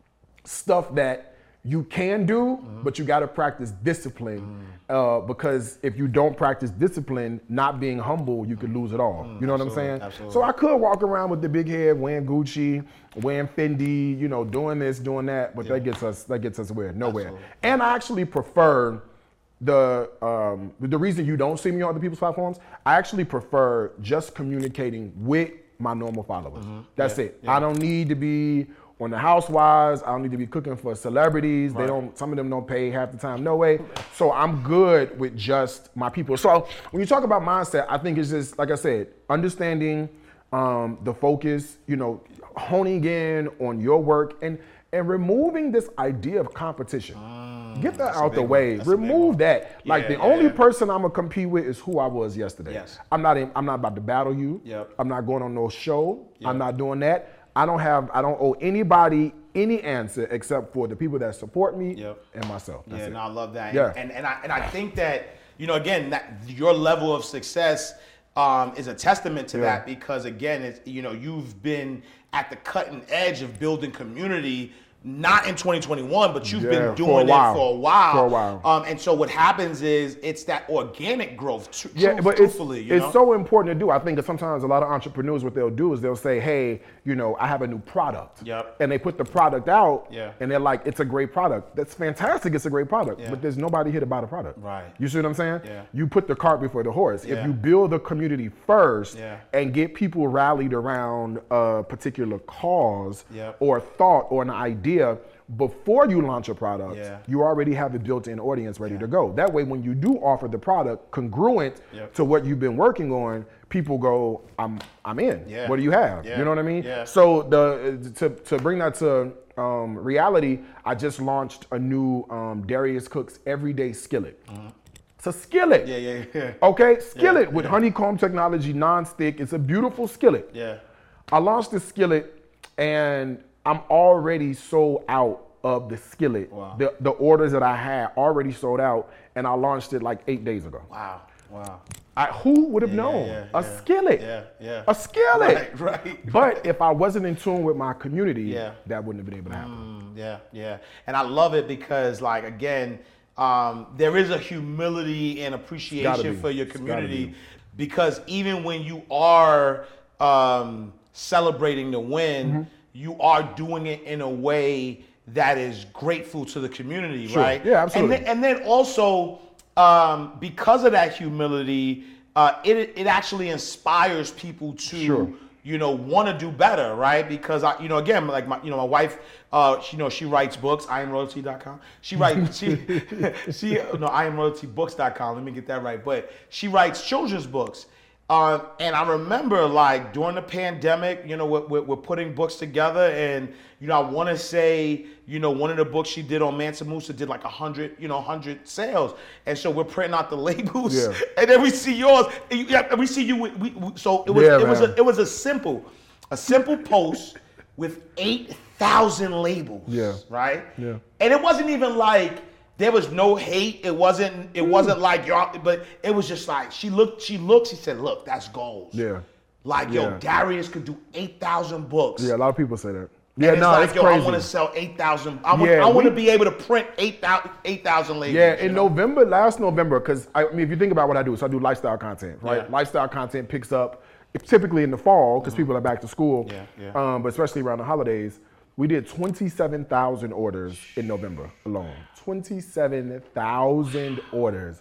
stuff that you can do, mm-hmm. but you got to practice discipline mm. uh, because if you don't practice discipline, not being humble, you could lose it all. Mm, you know what I'm saying? Absolutely. So I could walk around with the big head, wearing Gucci, wearing Fendi, you know, doing this, doing that, but yeah. that gets us that gets us where nowhere. Absolutely. And I actually prefer the um, the reason you don't see me on other people's platforms. I actually prefer just communicating with my normal followers. Mm-hmm. That's yeah. it. Yeah. I don't need to be on the Housewives. I don't need to be cooking for celebrities. Right. They don't. Some of them don't pay half the time. No way. So I'm good with just my people. So when you talk about mindset, I think it's just like I said, understanding um, the focus. You know, honing in on your work and and removing this idea of competition. Mm, Get that out the way. Remove that. Like yeah, the yeah, only yeah. person I'm gonna compete with is who I was yesterday. Yes. I'm not. In, I'm not about to battle you. Yep. I'm not going on no show. Yep. I'm not doing that. I don't have, I don't owe anybody any answer except for the people that support me yep. and myself. That's yeah, it. no, I love that. Yeah. And, and, I, and I think that, you know, again, that your level of success um, is a testament to yeah. that because, again, it's, you know, you've been at the cutting edge of building community, not in twenty twenty-one, but you've yeah, been doing for it for a while. For a while. Um, and so what happens is it's that organic growth, tr- yeah, truth, but truthfully. It's, you know? it's so important to do. I think that sometimes a lot of entrepreneurs, what they'll do is they'll say, hey, you know, I have a new product. Yep. And they put the product out yeah. and they're like, it's a great product. That's fantastic. It's a great product. Yeah. But there's nobody here to buy the product. Right. You see what I'm saying? Yeah. You put the cart before the horse. Yeah. If you build a community first yeah. and get people rallied around a particular cause yep. or thought or an idea, before you launch a product, yeah. you already have a built-in audience ready yeah. to go. That way, when you do offer the product congruent yep. to what you've been working on, people go, I'm I'm in. Yeah. What do you have? Yeah. You know what I mean? Yeah. So the to, to bring that to um, reality, I just launched a new um, Darius Cook's Everyday Skillet. Mm-hmm. It's a skillet. Yeah, yeah, yeah. Okay, skillet yeah, with yeah. honeycomb technology, non-stick. It's a beautiful skillet. Yeah. I launched the skillet and I'm already sold out of the skillet. Wow. The the orders that I had already sold out, and I launched it like eight days ago. Wow, wow. I, who would have Yeah, known? yeah, a yeah. skillet. Yeah, yeah. A skillet. Right, right. But if I wasn't in tune with my community, Yeah. that wouldn't have been able to happen. Mm, yeah, yeah. And I love it because, like, again, um, there is a humility and Gotta appreciation be. for your It's gotta community be. because even when you are um, celebrating the win, Mm-hmm. you are doing it in a way that is grateful to the community, Sure. right? Yeah, absolutely. And then, and then also, um, because of that humility, uh, it it actually inspires people to, Sure. you know, want to do better, right? Because I, you know, again, like my, you know, my wife, uh, she, you know, she writes books. I am royalty dot com. She writes, she, she, no, I am royalty books dot com. Let me get that right. But she writes children's books. Um, and I remember, like, during the pandemic, you know, we're, we're, we're putting books together, and you know, I want to say, you know, one of the books she did on Mansa Musa did like a hundred, you know, hundred sales, and so we're printing out the labels, Yeah. and then we see yours, and, you, yeah, and we see you. We, we, we, so it was, Yeah, it was, man. a, it was a simple, a simple post with eight thousand labels. Yeah. Right. Yeah. And it wasn't even like. There was no hate. It wasn't. It wasn't like y'all. But it was just like she looked. She looked. She said, "Look, that's goals." Yeah. Like yo, Yeah. Darius could do eight thousand books. Yeah, a lot of people say that. And Yeah, it's no, like, it's yo, crazy. I want to sell eight thousand. I want. Yeah, I want to we- be able to print eight thousand. Eight thousand labels. Yeah, you in know? November, last November, because I mean, if you think about what I do, so I do lifestyle content, right? Yeah. Lifestyle content picks up typically in the fall because people are back to school, Yeah, yeah. Um, but especially around the holidays. We did twenty-seven thousand orders in November alone. twenty-seven thousand orders.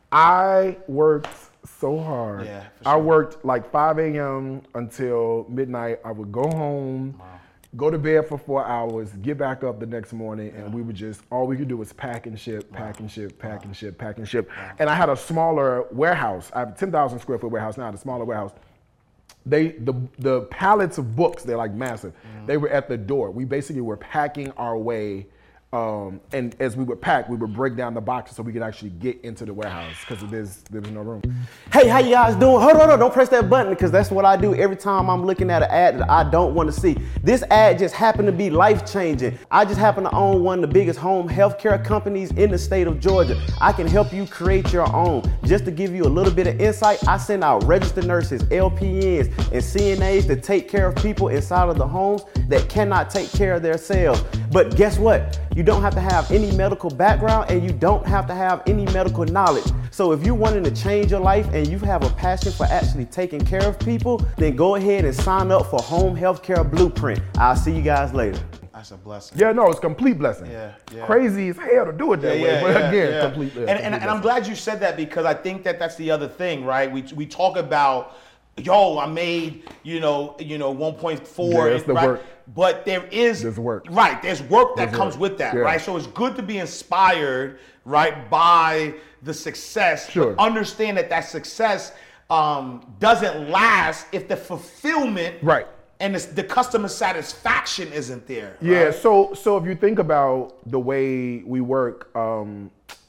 I worked so hard. Yeah, for I sure. worked like five a.m. until midnight. I would go home, go to bed for four hours, get back up the next morning, and we would just, all we could do was pack and ship, pack and ship, pack and ship, pack and ship. And I had a smaller warehouse. I have a ten thousand square foot warehouse now, the smaller warehouse. They the the pallets of books, they're like massive. Mm-hmm. They were at the door. We basically were packing our way, um, and as we would pack, we would break down the boxes so we could actually get into the warehouse because there's there was no room. Hey, how you guys doing? Hold on, hold on, don't press that button because that's what I do every time I'm looking at an ad that I don't want to see. This ad just happened to be life-changing. I just happen to own one of the biggest home healthcare companies in the state of Georgia. I can help you create your own. Just to give you a little bit of insight, I send out registered nurses, L P Ns, and C N As to take care of people inside of the homes that cannot take care of themselves. But guess what? You don't have to have any medical background and you don't have to have any medical knowledge. So if you're wanting to change your life and you have a passion for actually taking care of people, then go ahead and sign up for Home Healthcare Blueprint. I'll see you guys later. That's a blessing. Yeah, no, it's a complete blessing. Yeah, yeah. Crazy as hell to do it that Yeah, way, yeah, but yeah, again, yeah. complete. yeah, and, complete and, and I'm blessing. glad you said that because I think that that's the other thing, right? We we talk about, yo, I made you know you know one point four, Yeah, that's the right? work. But there is There's work. right? There's work that There's comes work. with that, Yeah. right? So it's good to be inspired, right, by the success. Sure. But understand that that success um, doesn't last if the fulfillment, Right. and the, the customer satisfaction isn't there. Yeah, right? so so if you think about the way we work, um,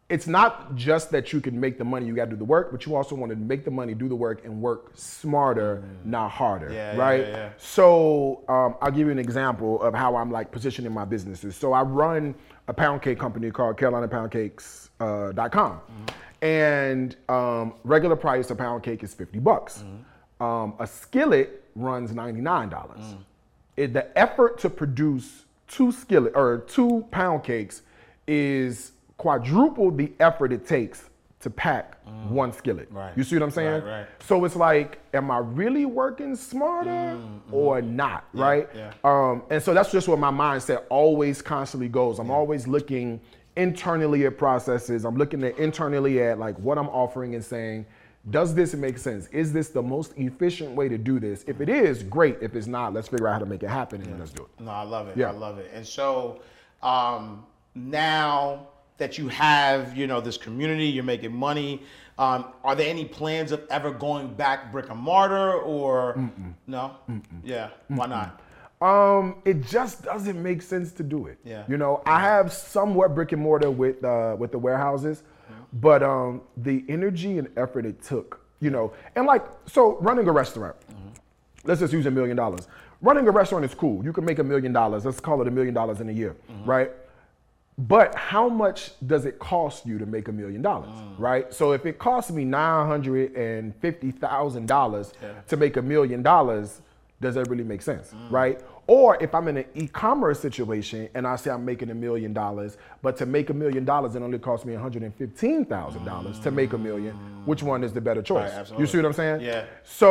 it's not just that you can make the money, you got to do the work, but you also want to make the money, do the work, and work smarter, mm. not harder, yeah, right? Yeah, yeah. So um, I'll give you an example of how I'm like positioning my businesses. So I run a pound cake company called Carolina Pound Cakes dot com, mm-hmm. and um, regular price of pound cake is fifty bucks. Mm-hmm. Um, a skillet runs ninety-nine dollars. Mm. It, the effort to produce two skillet or two pound cakes is quadruple the effort it takes to pack mm. one skillet. Right. You see what I'm saying? Right, right. So it's like, am I really working smarter mm, or mm. not, yeah, right? Yeah. Um, and so that's just where my mindset always constantly goes. I'm yeah. always looking internally at processes. I'm looking at internally at like what I'm offering and saying, does this make sense? Is this the most efficient way to do this? If it is, great. If it's not, let's figure out how to make it happen and yeah. let's do it. No, I love it. Yeah. I love it. And so um, now that you have, you know, this community, you're making money, um, are there any plans of ever going back brick and mortar or Mm-mm. no? Mm-mm. Yeah. Why not? Um, it just doesn't make sense to do it. Yeah. You know, I have somewhat brick and mortar with uh, with the warehouses. But um, the energy and effort it took, you know, and like, so running a restaurant, mm-hmm. let's just use a million dollars. Running a restaurant is cool. You can make a million dollars. Let's call it a million dollars in a year, mm-hmm. right? But how much does it cost you to make a million dollars, right? So if it costs me nine hundred fifty thousand dollars to make a million dollars, does that really make sense, mm. right? Or if I'm in an e-commerce situation and I say I'm making a million dollars, but to make a million dollars, it only costs me one hundred fifteen thousand dollars mm. to make a million, which one is the better choice? Right, you see what I'm saying? Yeah.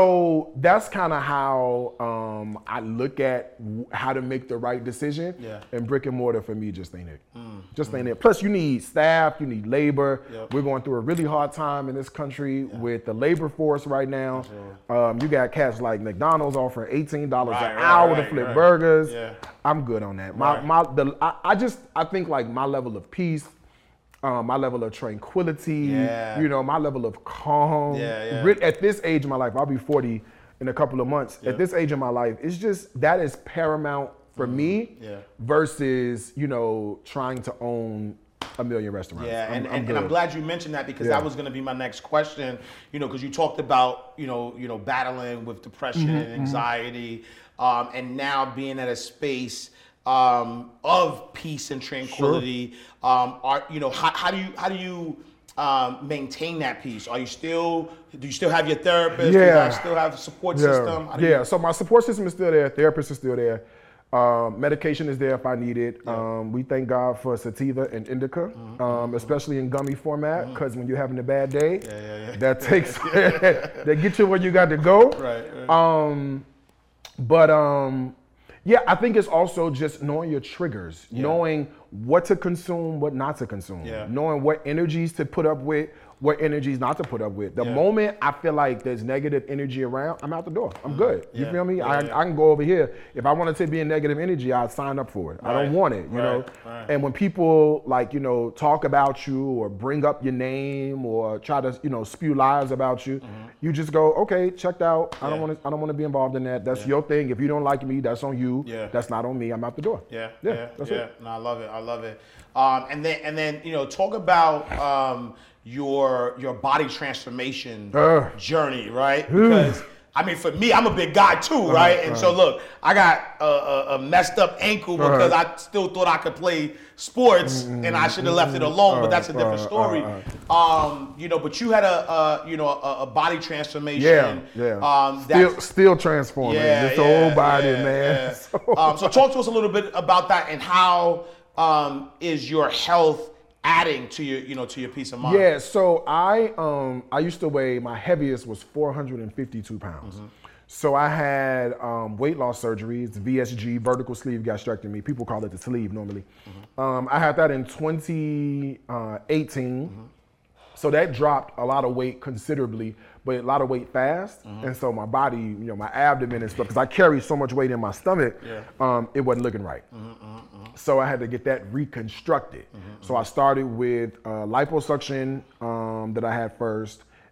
So that's kind of how um, I look at w- how to make the right decision. Yeah. And brick and mortar for me just ain't it. Mm. Just mm. ain't it. Plus you need staff, you need labor. Yep. We're going through a really hard time in this country yeah. with the labor force right now. Sure. Um, you got cats like McDonald's offering eighteen dollars right, an right, hour right, to flip right. burgers. Yeah. I'm good on that. My right. my the I, I just I think like my level of peace, um, my level of tranquility, yeah. you know, my level of calm. Yeah, yeah. At this age of my life, I'll be forty in a couple of months. Yep. At this age of my life, it's just that is paramount for mm-hmm. me yeah. versus, you know, trying to own a million restaurants. Yeah, I'm, and, I'm and, and I'm glad you mentioned that because yeah. that was going to be my next question. You know, because you talked about you know you know battling with depression mm-hmm, and anxiety, um, and now being at a space um, of peace and tranquility. Sure. Um, are you know how, how do you how do you um, maintain that peace? Are you still do you still have your therapist? Yeah. Do you guys still have a support yeah. system? How do Yeah. You... So my support system is still there. Therapist is still there. Um, medication is there if I need it. Yeah. Um, we thank God for sativa and indica, mm-hmm. um, especially in gummy format, because mm-hmm. when you're having a bad day, yeah, yeah, yeah. that takes that get you where you got to go. Right. right. Um, but um, yeah, I think it's also just knowing your triggers, yeah. knowing what to consume, what not to consume, yeah. knowing what energies to put up with, what energies not to put up with. The yeah. moment I feel like there's negative energy around, I'm out the door. I'm good. You yeah. feel me? Yeah, I, yeah. I can go over here. If I wanted to be in negative energy, I'd sign up for it. Right. I don't want it, you right. know? Right. And when people like, you know, talk about you or bring up your name or try to, you know, spew lies about you, mm-hmm. you just go, okay, checked out. I yeah. don't want to I don't want to be involved in that. That's yeah. your thing. If you don't like me, that's on you. Yeah. That's not on me. I'm out the door. Yeah, Yeah, yeah, that's yeah. it. No, I love it. I love it. Um, and then, and then, you know, talk about um, your your body transformation Uh. journey, right? Because I mean, for me, I'm a big guy too, right? Uh-huh, and uh-huh. so, look, I got a, a, a messed up ankle because Uh-huh. I still thought I could play sports, Mm-hmm. and I should have left it alone. But that's a different Uh-huh, story. uh-huh. Um, you know, but you had a, a you know a, a body transformation. Yeah, yeah. Um, still, that's, still transforming. Yeah, This yeah, whole body, yeah, man. yeah. So- um, so talk to us a little bit about that and how um, is your health adding to your, you know, to your peace of mind? Yeah, so I um I used to weigh, my heaviest was four hundred fifty-two pounds. Mm-hmm. So I had um, weight loss surgery. It's V S G, vertical sleeve gastrectomy. People call it the sleeve normally. Mm-hmm. Um, I had that in twenty eighteen. Mm-hmm. So that dropped a lot of weight considerably, but a lot of weight fast. Mm-hmm. And so my body, you know, my abdomen and stuff, because I carry so much weight in my stomach, yeah. um, it wasn't looking right. Mm-hmm, mm-hmm. So I had to get that reconstructed. Mm-hmm, so I started with uh, liposuction um, that I had first.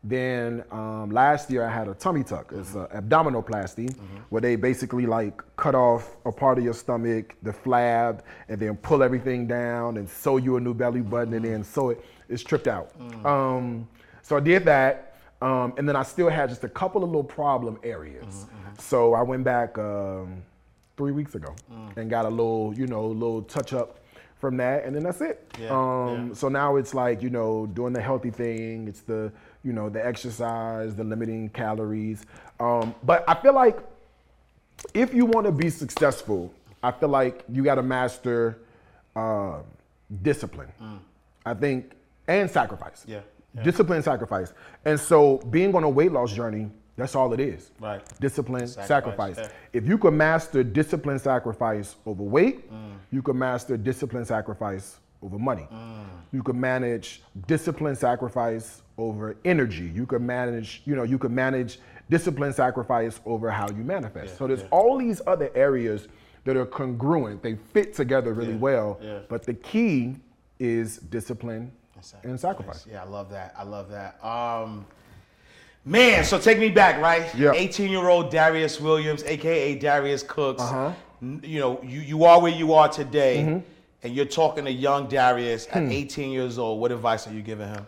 Then um, last year I had a tummy tuck. It's mm-hmm. an abdominoplasty mm-hmm. where they basically like cut off a part of your stomach, the flab, and then pull everything down and sew you a new belly button and then sew it. It's tripped out. Mm-hmm. Um, so I did that. Um, and then I still had just a couple of little problem areas. Mm-hmm. So I went back um, three weeks ago mm. and got a little, you know, little touch up from that, and then that's it. Yeah, um, yeah. So now it's like, you know, doing the healthy thing. It's the, you know, the exercise, the limiting calories. Um, but I feel like if you want to be successful, I feel like you got to master uh, discipline. Mm. I think, and sacrifice. Yeah, yeah. Discipline and sacrifice. And so being on a weight loss journey, that's all it is. Right. Discipline, sacrifice. sacrifice. Yeah. If you can master discipline, sacrifice over weight, mm. you can master discipline, sacrifice over money. Mm. You can manage discipline, sacrifice over energy. You can manage, you know, you can manage discipline, sacrifice over how you manifest. Yeah, so there's yeah. all these other areas that are congruent. They fit together really yeah, well. Yeah. But the key is discipline and sacrifice. Yeah, I love that. I love that. Um, Man, so take me back, right? Yeah. eighteen-year-old Darius Williams, a k a. Darius Cooks. Uh-huh. You know, you, you are where you are today, mm-hmm. and you're talking to young Darius at hmm. eighteen years old. What advice are you giving him?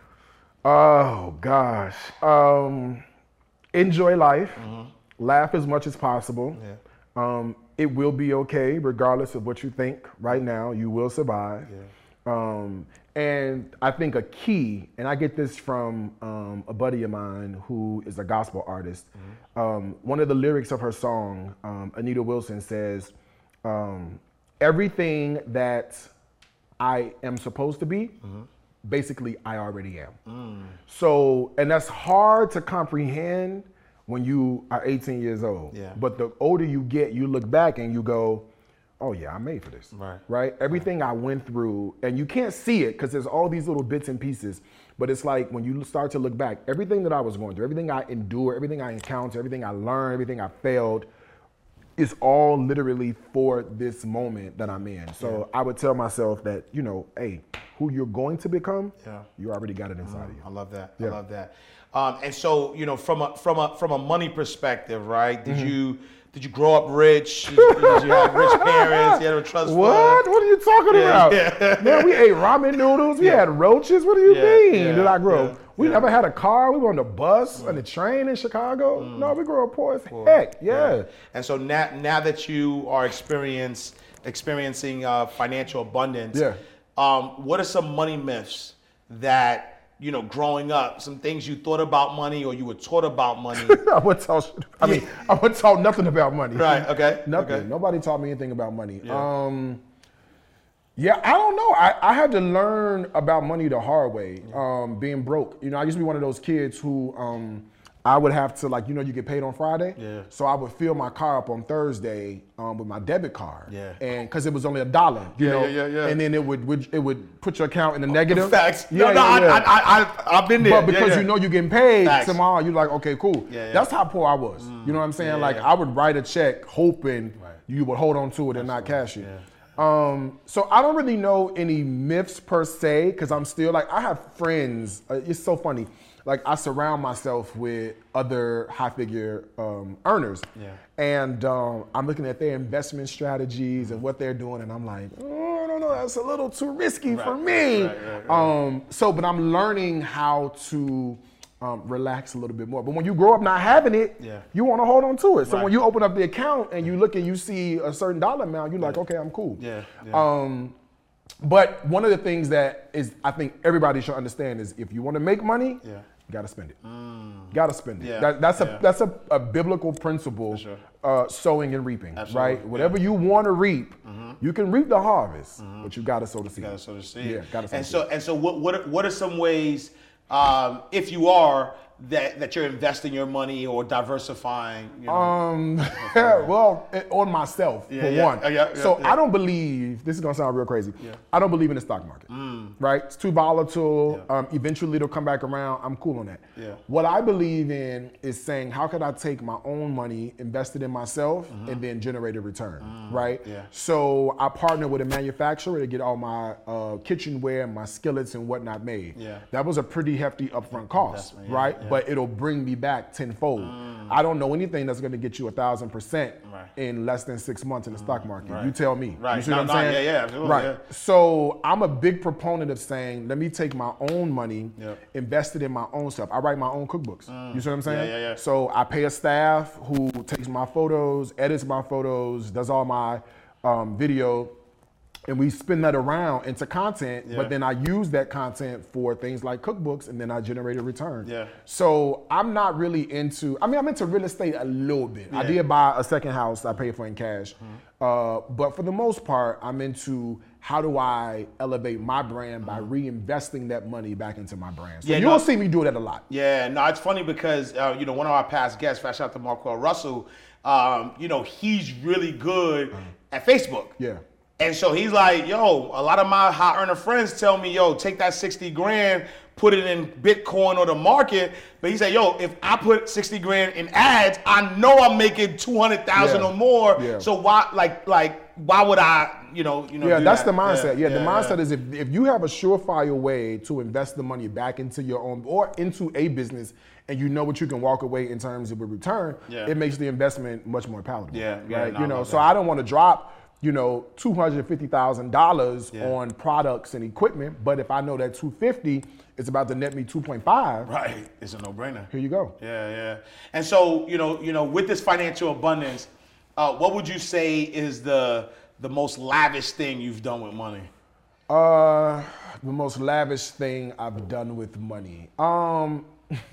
Oh, gosh. Um, enjoy life. Mm-hmm. Laugh as much as possible. Yeah. Um, it will be okay, regardless of what you think right now. You will survive. Yeah. Um, And I think a key, and I get this from um, a buddy of mine who is a gospel artist. Mm-hmm. Um, one of the lyrics of her song, um, Anita Wilson says, um, everything that I am supposed to be, mm-hmm. basically I already am. Mm. So, and that's hard to comprehend when you are eighteen years old. Yeah. But the older you get, you look back and you go, oh yeah, I'm made for this, right? Right. Everything right. I went through, and you can't see it because there's all these little bits and pieces, but it's like when you start to look back, everything that I was going through, everything I endured, everything I encountered, everything I learned, everything I failed, is all literally for this moment that I'm in. So yeah. I would tell myself that, you know, hey, who you're going to become, yeah. you already got it inside mm, of you. I love that. Yeah. I love that. Um, and so, you know, from a from a from a money perspective, right? Did mm-hmm. you Did you grow up rich? Did you, did you have rich parents? You had a trust fund? What? What are you talking yeah, about? Yeah. Man, we ate ramen noodles. We yeah. had roaches. What do you yeah, mean? Yeah, did I grow? Yeah, we yeah. never had a car. We were on the bus mm. and the train in Chicago. Mm. No, we grew up poor as poor. heck. Yeah. yeah. And so now, now that you are experience, experiencing uh, financial abundance, yeah. um, what are some money myths that, you know, growing up, some things you thought about money or you were taught about money? I would tell, I mean, I would taught nothing about money. Right, okay. Nothing. Okay. Nobody taught me anything about money. Yeah, um, yeah I don't know. I, I had to learn about money the hard way, um, being broke. You know, I used to be one of those kids who um, I would have to, like, you know, you get paid on Friday. Yeah. So I would fill my car up on Thursday um, with my debit card. Yeah. And because it was only a dollar, you yeah, know. Yeah, yeah, yeah. And then it would, would it would put your account in the negative. Facts. Yeah, no, no, yeah, yeah. I, I, I, I've been there. But because yeah, yeah. you know you're getting paid Facts. tomorrow, you're like, okay, cool. Yeah, yeah. That's how poor I was. Mm. You know what I'm saying? Yeah, like yeah. I would write a check hoping right. you would hold on to it and not cash it. Yeah. Um, so I don't really know any myths per se, because I'm still like, I have friends. Uh, it's so funny. Like I surround myself with other high figure um, earners. Yeah. And um, I'm looking at their investment strategies and what they're doing. And I'm like, oh, I don't know, that's a little too risky right. for me. Right, right, right. Um, so, but I'm learning how to um, relax a little bit more. But when you grow up not having it, yeah. you want to hold on to it. So right. when you open up the account and you look and you see a certain dollar amount, you're like, yeah. okay, I'm cool. Yeah. yeah. Um, but one of the things that is, I think everybody should understand is if you want to make money, yeah. you gotta spend it. Mm. Gotta spend it. Yeah. That, that's yeah. a that's a, a biblical principle. Sure. Uh, sowing and reaping, Absolutely. right? Whatever yeah. you want to reap, mm-hmm. you can reap the harvest, mm-hmm. but you gotta sow the seed. You gotta sow the seed. Yeah, gotta sow and the so seed. and so, what what are, what are some ways, um, if you are, that that you're investing your money or diversifying? You know? Um, well, it, on myself Yeah, for yeah. one. Uh, yeah, yeah, so yeah. I don't believe this is gonna sound real crazy. Yeah. I don't believe in the stock market. Mm. Right? It's too volatile. Yeah. Um, eventually it'll come back around. I'm cool on that. Yeah. What I believe in is saying, how could I take my own money, invest it in myself, Mm-hmm. and then generate a return? Mm. Right? Yeah. So I partner with a manufacturer to get all my uh, kitchenware, my skillets, and whatnot made. Yeah. That was a pretty hefty upfront cost, Investment, yeah, right? yeah. But it'll bring me back tenfold. Mm. I don't know anything that's going to get you a thousand percent Right. in less than six months in the stock market. Right. You tell me. Right. You see No, what I'm no, saying? yeah, yeah, absolutely, Right. yeah. So I'm a big proponent of saying, let me take my own money, Yep. invest it in my own stuff. I write my own cookbooks. You see what I'm saying? Yeah, yeah, yeah. So I pay a staff who takes my photos, edits my photos, does all my um, video, and we spin that around into content, Yeah. but then I use that content for things like cookbooks, and then I generate a return. Yeah. So I'm not really into, I mean, I'm into real estate a little bit. I Yeah. did buy a second house, I paid for in cash. Mm-hmm. Uh, but for the most part, I'm into how do I elevate my brand by reinvesting that money back into my brand. So Mm-hmm. Yeah, you'll no- see me do that a lot. Yeah, no, it's funny because uh, you know one of our past guests, shout out to Marquel Russell. Um, you know he's really good at Facebook. Yeah. And so he's like, yo, a lot of my high earner friends tell me, yo, take that sixty grand, put it in Bitcoin or the market. But he said, yo, if I put sixty grand in ads, I know I'm making two hundred thousand Yeah. or more. Yeah. So why, like, like, why would I, you know, you know? Yeah, do that's that? the mindset. Yeah, the mindset yeah. is if, if you have a surefire way to invest the money back into your own or into a business and you know what you can walk away in terms of a return, Yeah. it makes the investment much more palatable. Yeah, yeah, right? no, you I know, love so that. I don't want to drop, you know, two hundred fifty thousand dollars Yeah. on products and equipment, but if I know that two hundred fifty thousand dollars is about to net me two point five, Right, it's a no-brainer. here you go. Yeah, yeah. And so, you know, you know, with this financial abundance, uh, what would you say is the the most lavish thing you've done with money? Uh, the most lavish thing I've done with money. Um,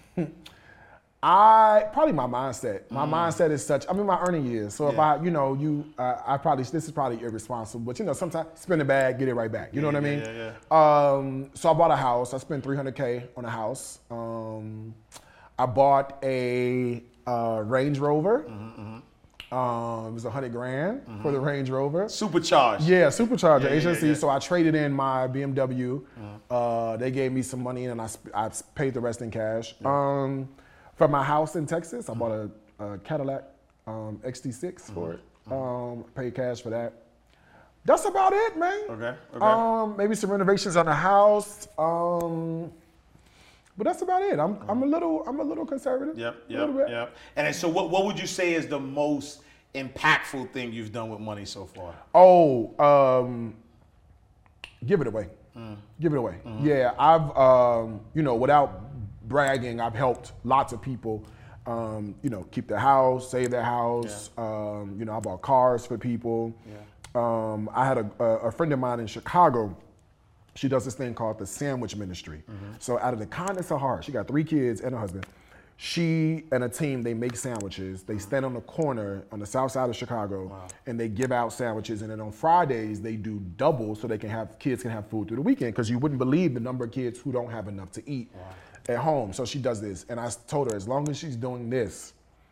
I probably my mindset. My Mm. mindset is such. I'm in my earning years, so if Yeah. I, you know, you, uh, I probably this is probably irresponsible, but you know, sometimes spend a bag, get it right back. You know Yeah, what I yeah, mean? yeah, Um, so I bought a house. I spent three hundred K on a house. Um, I bought a uh, Range Rover. Mm-hmm, Um, it was a hundred grand for the Range Rover. Supercharged. Yeah, supercharger, Yeah, yeah, H S C. yeah, yeah. So I traded in my B M W. Uh-huh. Uh, they gave me some money, and I, sp- I paid the rest in cash. Um, for my house in Texas, I bought a, a Cadillac um, X T six for it. Um, paid cash for that. That's about it, man. Okay, okay. Um, maybe some renovations on the house. Um, but that's about it. I'm I'm a little I'm a little conservative. Yep, A yep, little bit. yep. And then, so what, what would you say is the most impactful thing you've done with money so far? Oh, um, give it away. Give it away. Yeah, I've, um, you know, without bragging, I've helped lots of people, um, you know, keep their house, save their house. Um, you know, I bought cars for people. Um, I had a, a, a friend of mine in Chicago. She does this thing called the Sandwich Ministry. So out of the kindness of her heart, she got three kids and a husband. She and a team, they make sandwiches. They stand on the corner on the south side of Chicago and they give out sandwiches. And then on Fridays, they do double so they can have, kids can have food through the weekend, because you wouldn't believe the number of kids who don't have enough to eat at home. So she does this. And I told her, as long as she's doing this,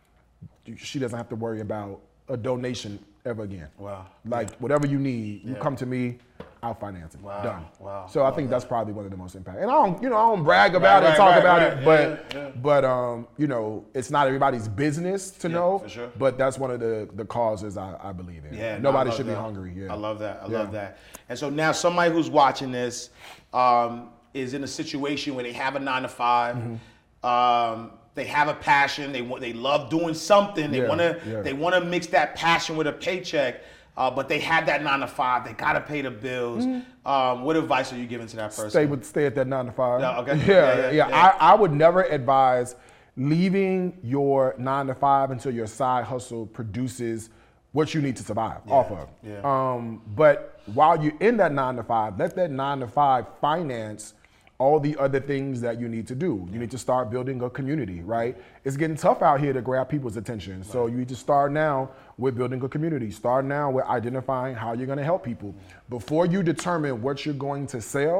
she doesn't have to worry about a donation ever again. Wow. Like whatever you need, you Yeah. come to me, I'll finance it. Wow, Done. wow. So I Love think that. that's probably one of the most impact. And I don't, you know, I don't brag about it, right, talk right, about right. it, Yeah, but yeah, yeah. but um, you know, it's not everybody's business to Yeah, know. for sure. But that's one of the the causes I, I believe in. Yeah, no, I Nobody love should that. be hungry. Yeah. I love that. I Yeah. love that. And so now somebody who's watching this um, is in a situation where they have a nine to five. Mm-hmm. Um, they have a passion. They want. They love doing something. They Yeah, want to. yeah. They want to mix that passion with a paycheck. Uh, but they have that nine to five. They gotta pay the bills. Um, what advice are you giving to that person? Mm-hmm. Stay with stay at that nine to five. Yeah, okay. Yeah, Yeah, yeah. yeah, yeah. I, I would never advise leaving your nine to five until your side hustle produces what you need to survive off of. yeah. Um, but while you're in that nine to five, let that nine to five finance all the other things that you need to do. You need to start building a community, right? It's getting tough out here to grab people's attention. So you need to start now with building a community. Start now with identifying how you're gonna help people. Before you determine what you're going to sell,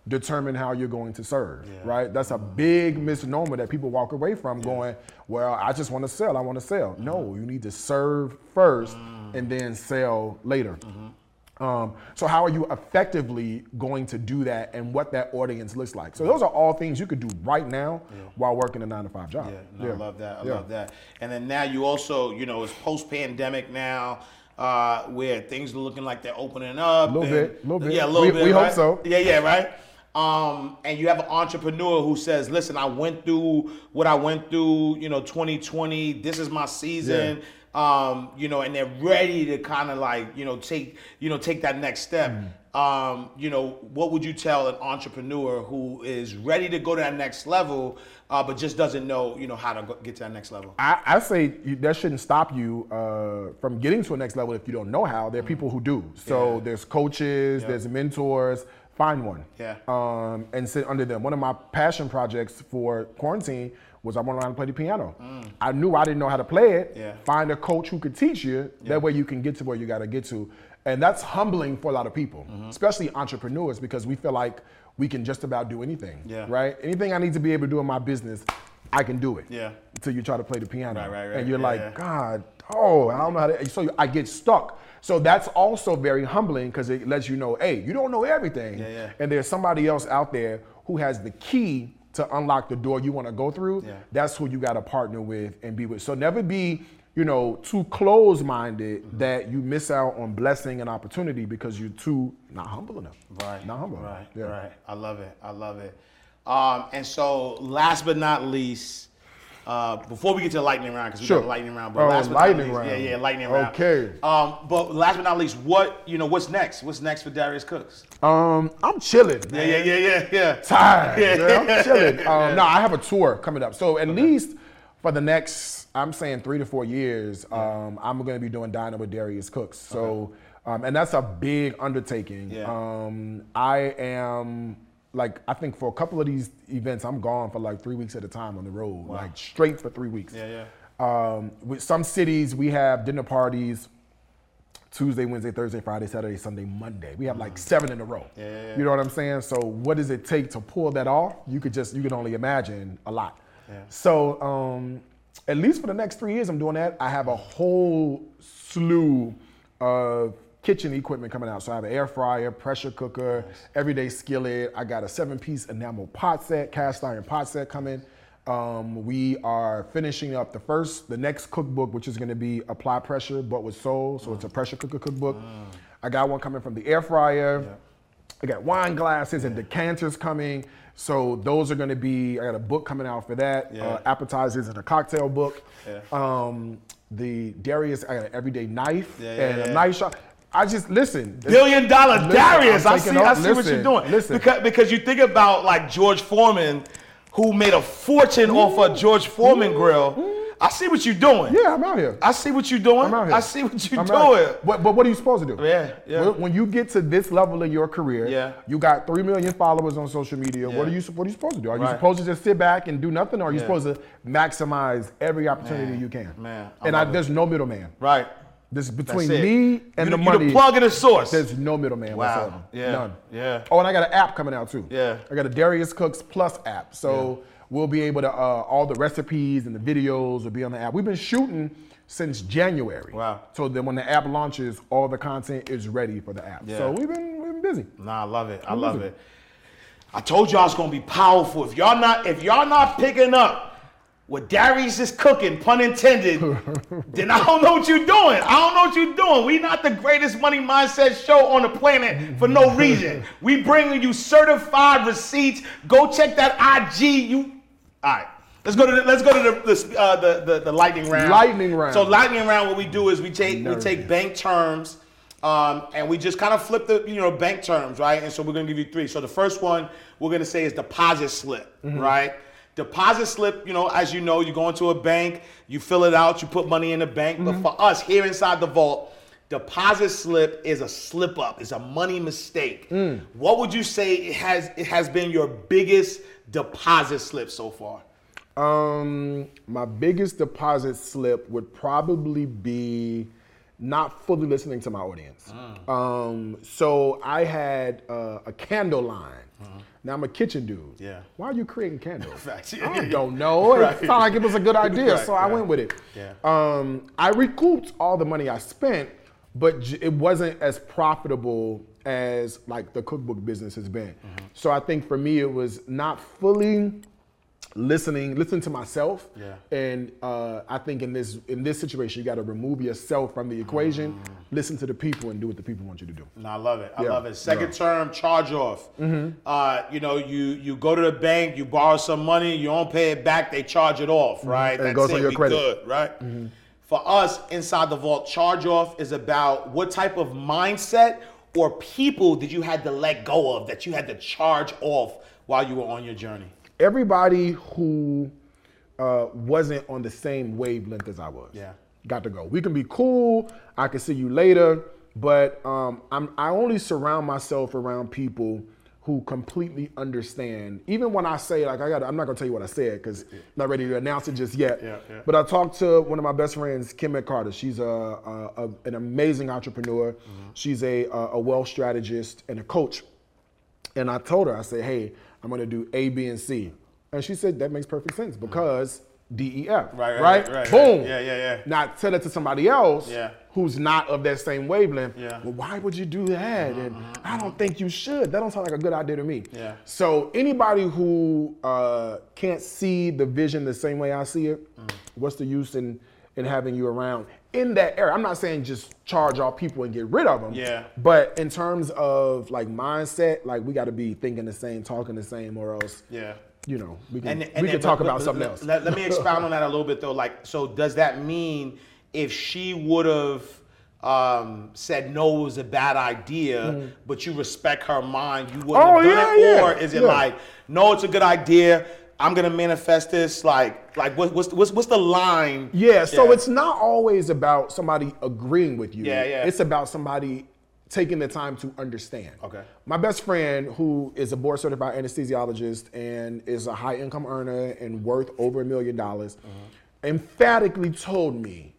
determine how you're going to serve, yeah. right? That's a big misnomer that people walk away from yeah. going, well, I just want to sell, I want to sell. Mm-hmm. No, you need to serve first mm-hmm. and then sell later. Mm-hmm. Um, so how are you effectively going to do that and what that audience looks like? So those are all things you could do right now yeah. while working a nine to five job. Yeah, no, yeah. I love that, I yeah. love that. And then now you also, you know, it's post-pandemic now, uh, where things are looking like they're opening up. A little and, bit, a little bit. Yeah, a little we, bit, We right? hope so. Yeah, yeah, right? Um, and you have an entrepreneur who says, listen, I went through what I went through, you know, twenty twenty, this is my season. Yeah. Um, you know, and they're ready to kind of like, you know, take, you know, take that next step. Mm. Um, you know, what would you tell an entrepreneur who is ready to go to that next level, uh, but just doesn't know, you know, how to go, get to that next level? I, I say you, that shouldn't stop you uh, from getting to a next level if you don't know how. There are mm. people who do. So yeah. there's coaches, yep. there's mentors. Find one. Yeah. Um, and sit under them. One of my passion projects for quarantine was I wanted to learn to play the piano. Mm. I knew I didn't know how to play it. Yeah. Find a coach who could teach you. Yeah. That way you can get to where you got to get to. And that's humbling for a lot of people, mm-hmm. especially entrepreneurs, because we feel like we can just about do anything. Yeah. Right? Anything I need to be able to do in my business, I can do it. Yeah. Until you try to play the piano. Right, right, right. And you're yeah, like, yeah. God, oh, I don't know how to. So I get stuck. So that's also very humbling because it lets you know, hey, you don't know everything. Yeah, yeah. And there's somebody else out there who has the key to unlock the door you want to go through. Yeah. That's who you got to partner with and be with. So never be, you know, too closed-minded mm-hmm. that you miss out on blessing and opportunity because you're too not humble enough. Right. Not humble right, enough. Yeah. Right. I love it. I love it. Um, and so last but not least, Uh, before we get to the lightning round, because we sure. got the lightning round, but oh, last but lightning not least, round. yeah, yeah, lightning round. Okay. Um, but last but not least, what you know, what's next? What's next for Darius Cooks? Um, I'm chilling. Yeah, yeah, yeah, yeah, yeah. Tired. Yeah, yeah, I'm chilling. Um, yeah. No, I have a tour coming up, so at okay. least for the next, I'm saying three to four years, um, I'm going to be doing Diner with Darius Cooks. So, okay. um, and that's a big undertaking. Yeah. Um, I am. Like, I think for a couple of these events, I'm gone for like three weeks at a time on the road, wow. like straight for three weeks. Yeah, yeah. Um, with some cities, we have dinner parties Tuesday, Wednesday, Thursday, Friday, Saturday, Sunday, Monday. We have mm. like seven in a row. Yeah, yeah, yeah. You know what I'm saying? So what does it take to pull that off? You could just, you can only imagine a lot. Yeah. So um, at least for the next three years, I'm doing that. I have a whole slew of kitchen equipment coming out. So I have an air fryer, pressure cooker, nice. everyday skillet. I got a seven-piece enamel pot set, cast iron pot set coming. Um, we are finishing up the first, the next cookbook, which is going to be Apply Pressure, but with soul. So mm. it's a pressure cooker cookbook. Mm. I got one coming from the air fryer. Yeah. I got wine glasses and decanters coming. So those are going to be, I got a book coming out for that, yeah. uh, appetizers and a cocktail book. Yeah. Um, the Darius, I got an everyday knife yeah, yeah, and yeah. a knife shop. I just listen. Billion dollar listen, Darius. I see. Off, I see listen, what you're doing. Listen. Because because you think about like George Foreman, who made a fortune mm. off a George Foreman mm. grill. Mm. I see what you're doing. Yeah, I'm out here. I see what you're doing. I'm out here. I see what you're I'm doing. But, but what are you supposed to do? Yeah, yeah. When you get to this level in your career, yeah. you got three million followers on social media. Yeah. What are you What are you supposed to do? Are right. you supposed to just sit back and do nothing, or are you yeah. supposed to maximize every opportunity man, you can? Man, and I, there's no middleman. Right. This between me and you, the money. You the plug and the source. There's no middleman wow. whatsoever. Yeah. None. Yeah. Oh, and I got an app coming out too. Yeah. I got a Darius Cooks Plus app. So yeah. we'll be able to, uh, all the recipes and the videos will be on the app. We've been shooting since January. Wow. So then when the app launches, all the content is ready for the app. Yeah. So we've been, we've been busy. Nah, I love it. I we're love busy. it. I told y'all it's gonna be powerful. If y'all not, if y'all not picking up what Darius is cooking, pun intended, then I don't know what you're doing. I don't know what you're doing. We not the greatest money mindset show on the planet for no reason. We bringing you certified receipts. Go check that I G. You, all right. Let's go to the, let's go to the the, uh, the the the lightning round. Lightning round. So lightning round, what we do is we take we take bank terms, um, and we just kind of flip the you know bank terms, right? And so we're gonna give you three. So the first one we're gonna say is deposit slip, mm-hmm. right? Deposit slip, you know, as you know, you go into a bank, you fill it out, you put money in the bank. Mm-hmm. But for us here inside the vault, deposit slip is a slip up, it's a money mistake. Mm. What would you say it has it has been your biggest deposit slip so far? Um, my biggest deposit slip would probably be not fully listening to my audience. Mm. Um, so I had uh, a candle line. Mm-hmm. Now I'm a kitchen dude. Yeah. Why are you creating candles? Facts. I don't know. It right. sounded like it was a good idea, right, so I right. went with it. Yeah. Um, I recouped all the money I spent, but j- it wasn't as profitable as like the cookbook business has been. Mm-hmm. So I think for me, it was not fully listening, listening to myself. Yeah. And uh, I think in this in this situation, you got to remove yourself from the equation, mm. listen to the people, and do what the people want you to do. No, I love it. I yeah. love it. Second yeah. term charge off. Mm-hmm. Uh, you know, you you go to the bank, you borrow some money, you don't pay it back, they charge it off, mm-hmm. right? And That's it goes it. on your we credit. Good, right? Mm-hmm. For us, Inside the Vault, charge off is about what type of mindset or people did you had to let go of that you had to charge off while you were on your journey? Everybody who uh, wasn't on the same wavelength as I was. Yeah. Got to go. We can be cool. I can see you later, but um, I'm, I only surround myself around people who completely understand. Even when I say, like, I got, I'm not gonna tell you what I said because I'm not ready to announce it just yet. Yeah, yeah. But I talked to one of my best friends, Kim McCarter. She's a, a, a an amazing entrepreneur. Mm-hmm. She's a, a wealth strategist and a coach. And I told her, I said, hey, I'm gonna do A, B, and C. And she said, that makes perfect sense because D, E, F, right? Right, right? right, Boom. Right. Yeah, yeah, yeah. Now tell it to somebody else yeah. who's not of that same wavelength. Yeah. Well, why would you do that? Mm-hmm, and mm-hmm. I don't think you should. That don't sound like a good idea to me. Yeah. So anybody who uh, can't see the vision the same way I see it, mm. what's the use in, in having you around in that era? I'm not saying just charge all people and get rid of them. Yeah. But in terms of like mindset, like we got to be thinking the same, talking the same, or else. Yeah. You know, we can, and, and, we can and, talk but, about but, something let, else. Let, let me expound on that a little bit though. Like, so does that mean if she would have um, said no, it was a bad idea, mm. but you respect her mind, you wouldn't oh, have done yeah, it? yeah. Or is it yeah. like, no, it's a good idea, I'm gonna manifest this? Like, like what, what's what's what's the line? Yeah, so yeah. it's not always about somebody agreeing with you. Yeah, yeah. It's about somebody taking the time to understand. Okay. My best friend, who is a board certified anesthesiologist and is a high income earner and worth over a million dollars, emphatically told me,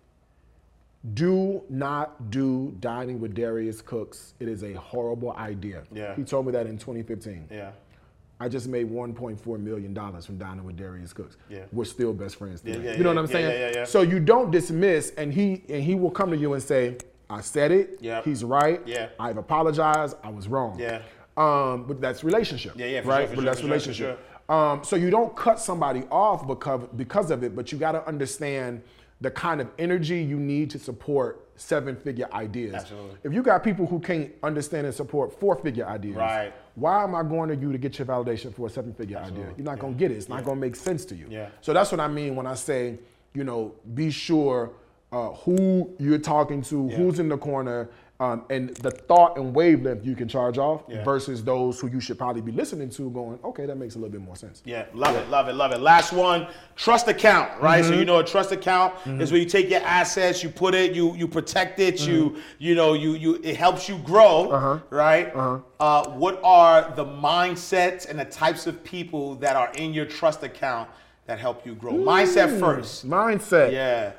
do not do Dining with Darius Cooks. It is a horrible idea. Yeah. He told me that in twenty fifteen. Yeah. I just made one point four million dollars from Dining with Darius Cooks. Yeah. We're still best friends today. Yeah, yeah, you know yeah, what I'm yeah, saying? yeah, yeah, yeah. So you don't dismiss, and he and he will come to you and say, I said it, yeah. he's right, yeah. I've apologized, I was wrong. Yeah. Um, but that's relationship. Yeah, yeah, for right? sure, for but sure, that's for relationship. Sure, um, so you don't cut somebody off because, because of it, but you gotta understand the kind of energy you need to support seven-figure ideas. Absolutely. If you got people who can't understand and support four-figure ideas, right. why am I going to you to get your validation for a seven-figure idea? You're not yeah. gonna get it. It's yeah. not gonna make sense to you. Yeah. So that's what I mean when I say, you know, be sure uh, who you're talking to, yeah. who's in the corner, um, and the thought and wavelength you can charge off yeah. versus those who you should probably be listening to going, okay, that makes a little bit more sense. Yeah, love yeah. it, love it, love it. Last one, trust account, right? Mm-hmm. So you know a trust account mm-hmm. is where you take your assets, you put it, you you protect it, mm-hmm. you you know, you you it helps you grow, uh-huh. right? Uh-huh. Uh, what are the mindsets and the types of people that are in your trust account that help you grow? Mm. Mindset first. Mindset. Yeah.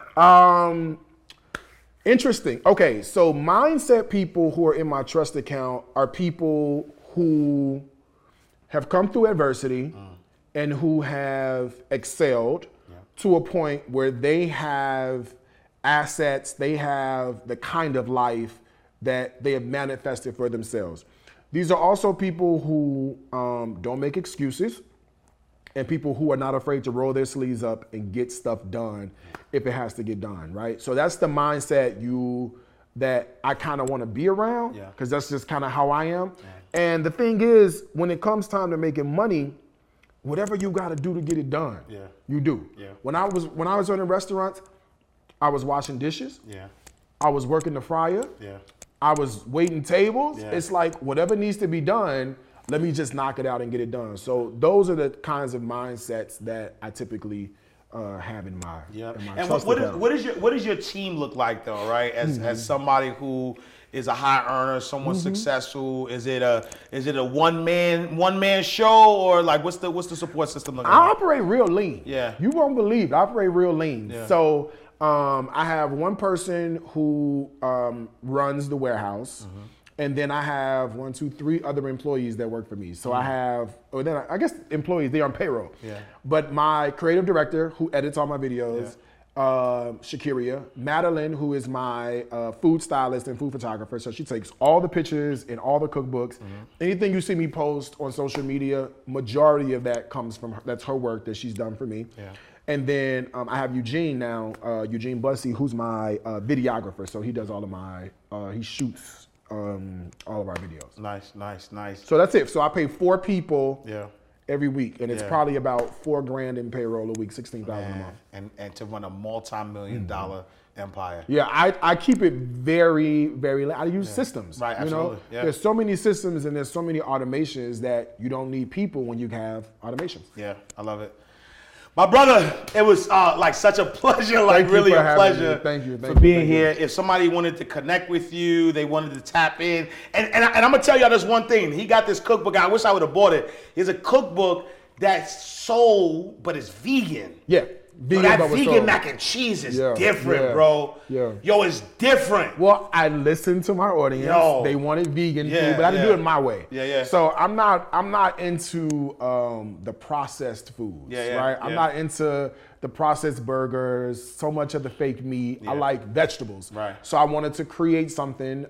Um Interesting. Okay, so mindset people who are in my trust account are people who have come through adversity mm. and who have excelled yeah. to a point where they have assets, they have the kind of life that they have manifested for themselves. These are also people who um, don't make excuses and people who are not afraid to roll their sleeves up and get stuff done if it has to get done, right? So that's the mindset you that I kind of want to be around because yeah. that's just kind of how I am. Yeah. And the thing is, when it comes time to making money, whatever you got to do to get it done, yeah. you do. Yeah. When I was when I was running restaurants, I was washing dishes. Yeah. I was working the fryer. Yeah. I was waiting tables. Yeah. It's like whatever needs to be done, let me just knock it out and get it done. So those are the kinds of mindsets that I typically uh, have in my, yep. in my and trust what, account. what is your what does your team look like though, right? As mm-hmm. as somebody who is a high earner, someone mm-hmm. successful, is it a is it a one man one man show or like what's the what's the support system looking I like? operate real lean. Yeah. You won't believe it. I operate real lean. Yeah. So Um, I have one person who um, runs the warehouse. Mm-hmm. And then I have one, two, three other employees that work for me. So mm-hmm. I have, or then I, I guess employees, they're on payroll. Yeah. But my creative director who edits all my videos, yeah. uh, Shakiria, Madeline, who is my uh, food stylist and food photographer. So she takes all the pictures and all the cookbooks. Mm-hmm. Anything you see me post on social media, majority of that comes from her, that's her work that she's done for me. Yeah. And then um, I have Eugene now, uh, Eugene Bussey, who's my uh, videographer. So he does all of my, uh, he shoots Um, all of our videos. Nice, nice, nice. So that's it. So I pay four people yeah. every week, and it's yeah. probably about four grand in payroll a week, sixteen thousand a month. And and to run a multi-million mm-hmm. dollar empire. Yeah, I, I keep it very, very. I use yeah. systems. Right, you absolutely. know, yeah. there's so many systems and there's so many automations that you don't need people when you have automations. Yeah, I love it. My brother, it was uh, like such a pleasure, like thank really a pleasure me. Thank you, thank for you, being thank here. You. If somebody wanted to connect with you, they wanted to tap in. And, and, I, and I'm going to tell y'all this one thing. He got this cookbook. I wish I would have bought it. It's a cookbook that's sold, but it's vegan. Yeah. Vegan, Yo, that vegan sold. Mac and cheese is yeah, different, yeah, bro. Yeah. Yo, it's different. Well, I listened to my audience. Yo. They wanted vegan yeah, food, but I had yeah. to do it my way. Yeah, yeah. So I'm not I'm not into um, the processed foods, yeah, yeah, right? yeah. I'm not into the processed burgers, so much of the fake meat. Yeah. I like vegetables. Right. So I wanted to create something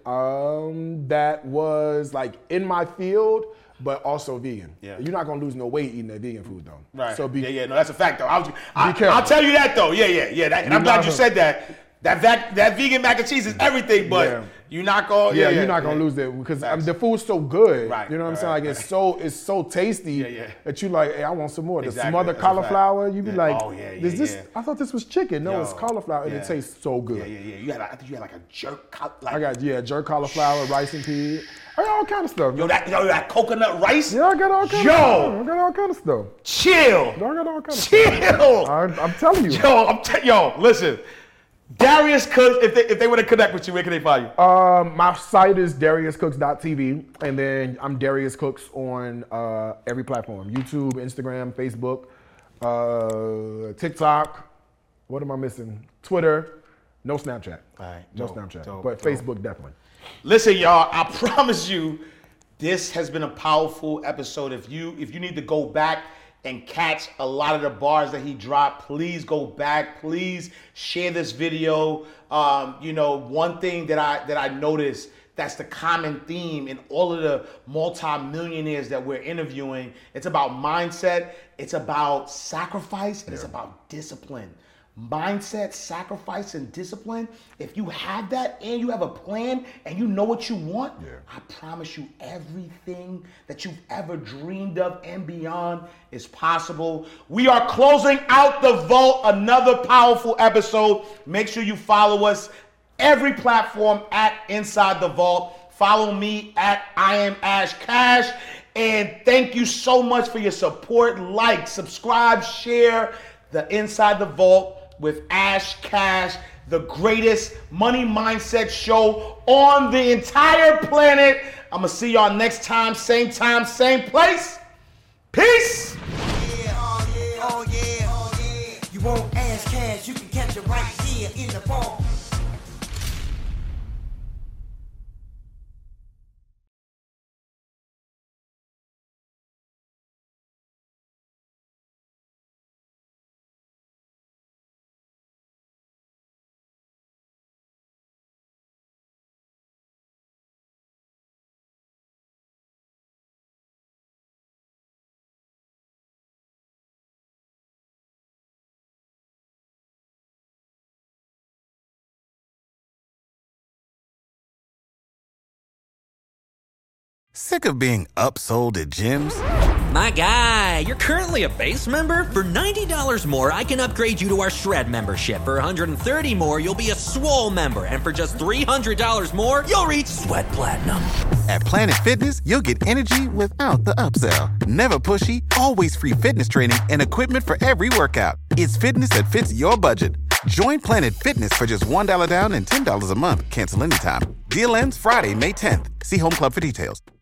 um, that was like in my field, but also vegan. Yeah. You're not gonna lose no weight eating that vegan food though. Right. So be, yeah, yeah, no, that's a fact though. I was, I, careful. I'll tell you that though. Yeah, yeah, yeah. That, and I'm glad you said that. That that that vegan mac and cheese is everything, but yeah. you're not gonna. Yeah, yeah, you're not yeah. gonna lose that because um, the food's so good. Right. You know what I'm right, saying? Like right. it's so it's so tasty yeah, yeah. that you like, hey, I want some more. Exactly. The smothered That's cauliflower, you be yeah. like, oh, yeah, yeah, is this? yeah. I thought this was chicken. No, Yo, it's cauliflower, and yeah. it tastes so good. Yeah, yeah, yeah. You had, I think you had like a jerk. Like, I got yeah, jerk cauliflower, rice and peas. I got all kind of stuff. Yo, that yo, that coconut rice. Yeah, I got all kind yo, of stuff. I got all kind of stuff. Chill. I got all kind of Chill. stuff. Chill. I'm telling you. Yo, I'm te- yo, listen. Darius Cooks, if they if they want to connect with you, where can they find you? Um, my site is darius cooks dot t v, and then I'm Darius Cooks on uh, every platform: YouTube, Instagram, Facebook, uh, TikTok. What am I missing? Twitter. No Snapchat. All right, no dope, Snapchat, dope, but dope. Facebook definitely. Listen, y'all, I promise you, this has been a powerful episode. If you if you need to go back and catch a lot of the bars that he dropped, please go back. Please share this video. Um, you know, one thing that I that I noticed that's the common theme in all of the multi-millionaires that we're interviewing. It's about mindset, it's about sacrifice, and yeah. it's about discipline. Mindset, sacrifice, and discipline. If you have that and you have a plan and you know what you want, yeah. I promise you everything that you've ever dreamed of and beyond is possible. We are closing out the vault, another powerful episode. Make sure you follow us every platform at Inside the Vault. Follow me at I am Ash Cash. And thank you so much for your support. Like, subscribe, share the Inside the Vault with Ash Cash, the greatest money mindset show on the entire planet. I'm gonna see y'all next time, same time, same place. Peace. Yeah, oh yeah, oh yeah, oh yeah. You want Ash Cash, you can catch it right here in the vault. Sick of being upsold at gyms? My guy, you're currently a base member? For ninety dollars more, I can upgrade you to our Shred membership. For one hundred thirty dollars more, you'll be a Swole member. And for just three hundred dollars more, you'll reach Sweat Platinum. At Planet Fitness, you'll get energy without the upsell. Never pushy, always free fitness training and equipment for every workout. It's fitness that fits your budget. Join Planet Fitness for just one dollar down and ten dollars a month. Cancel anytime. Deal ends Friday, May tenth. See Home Club for details.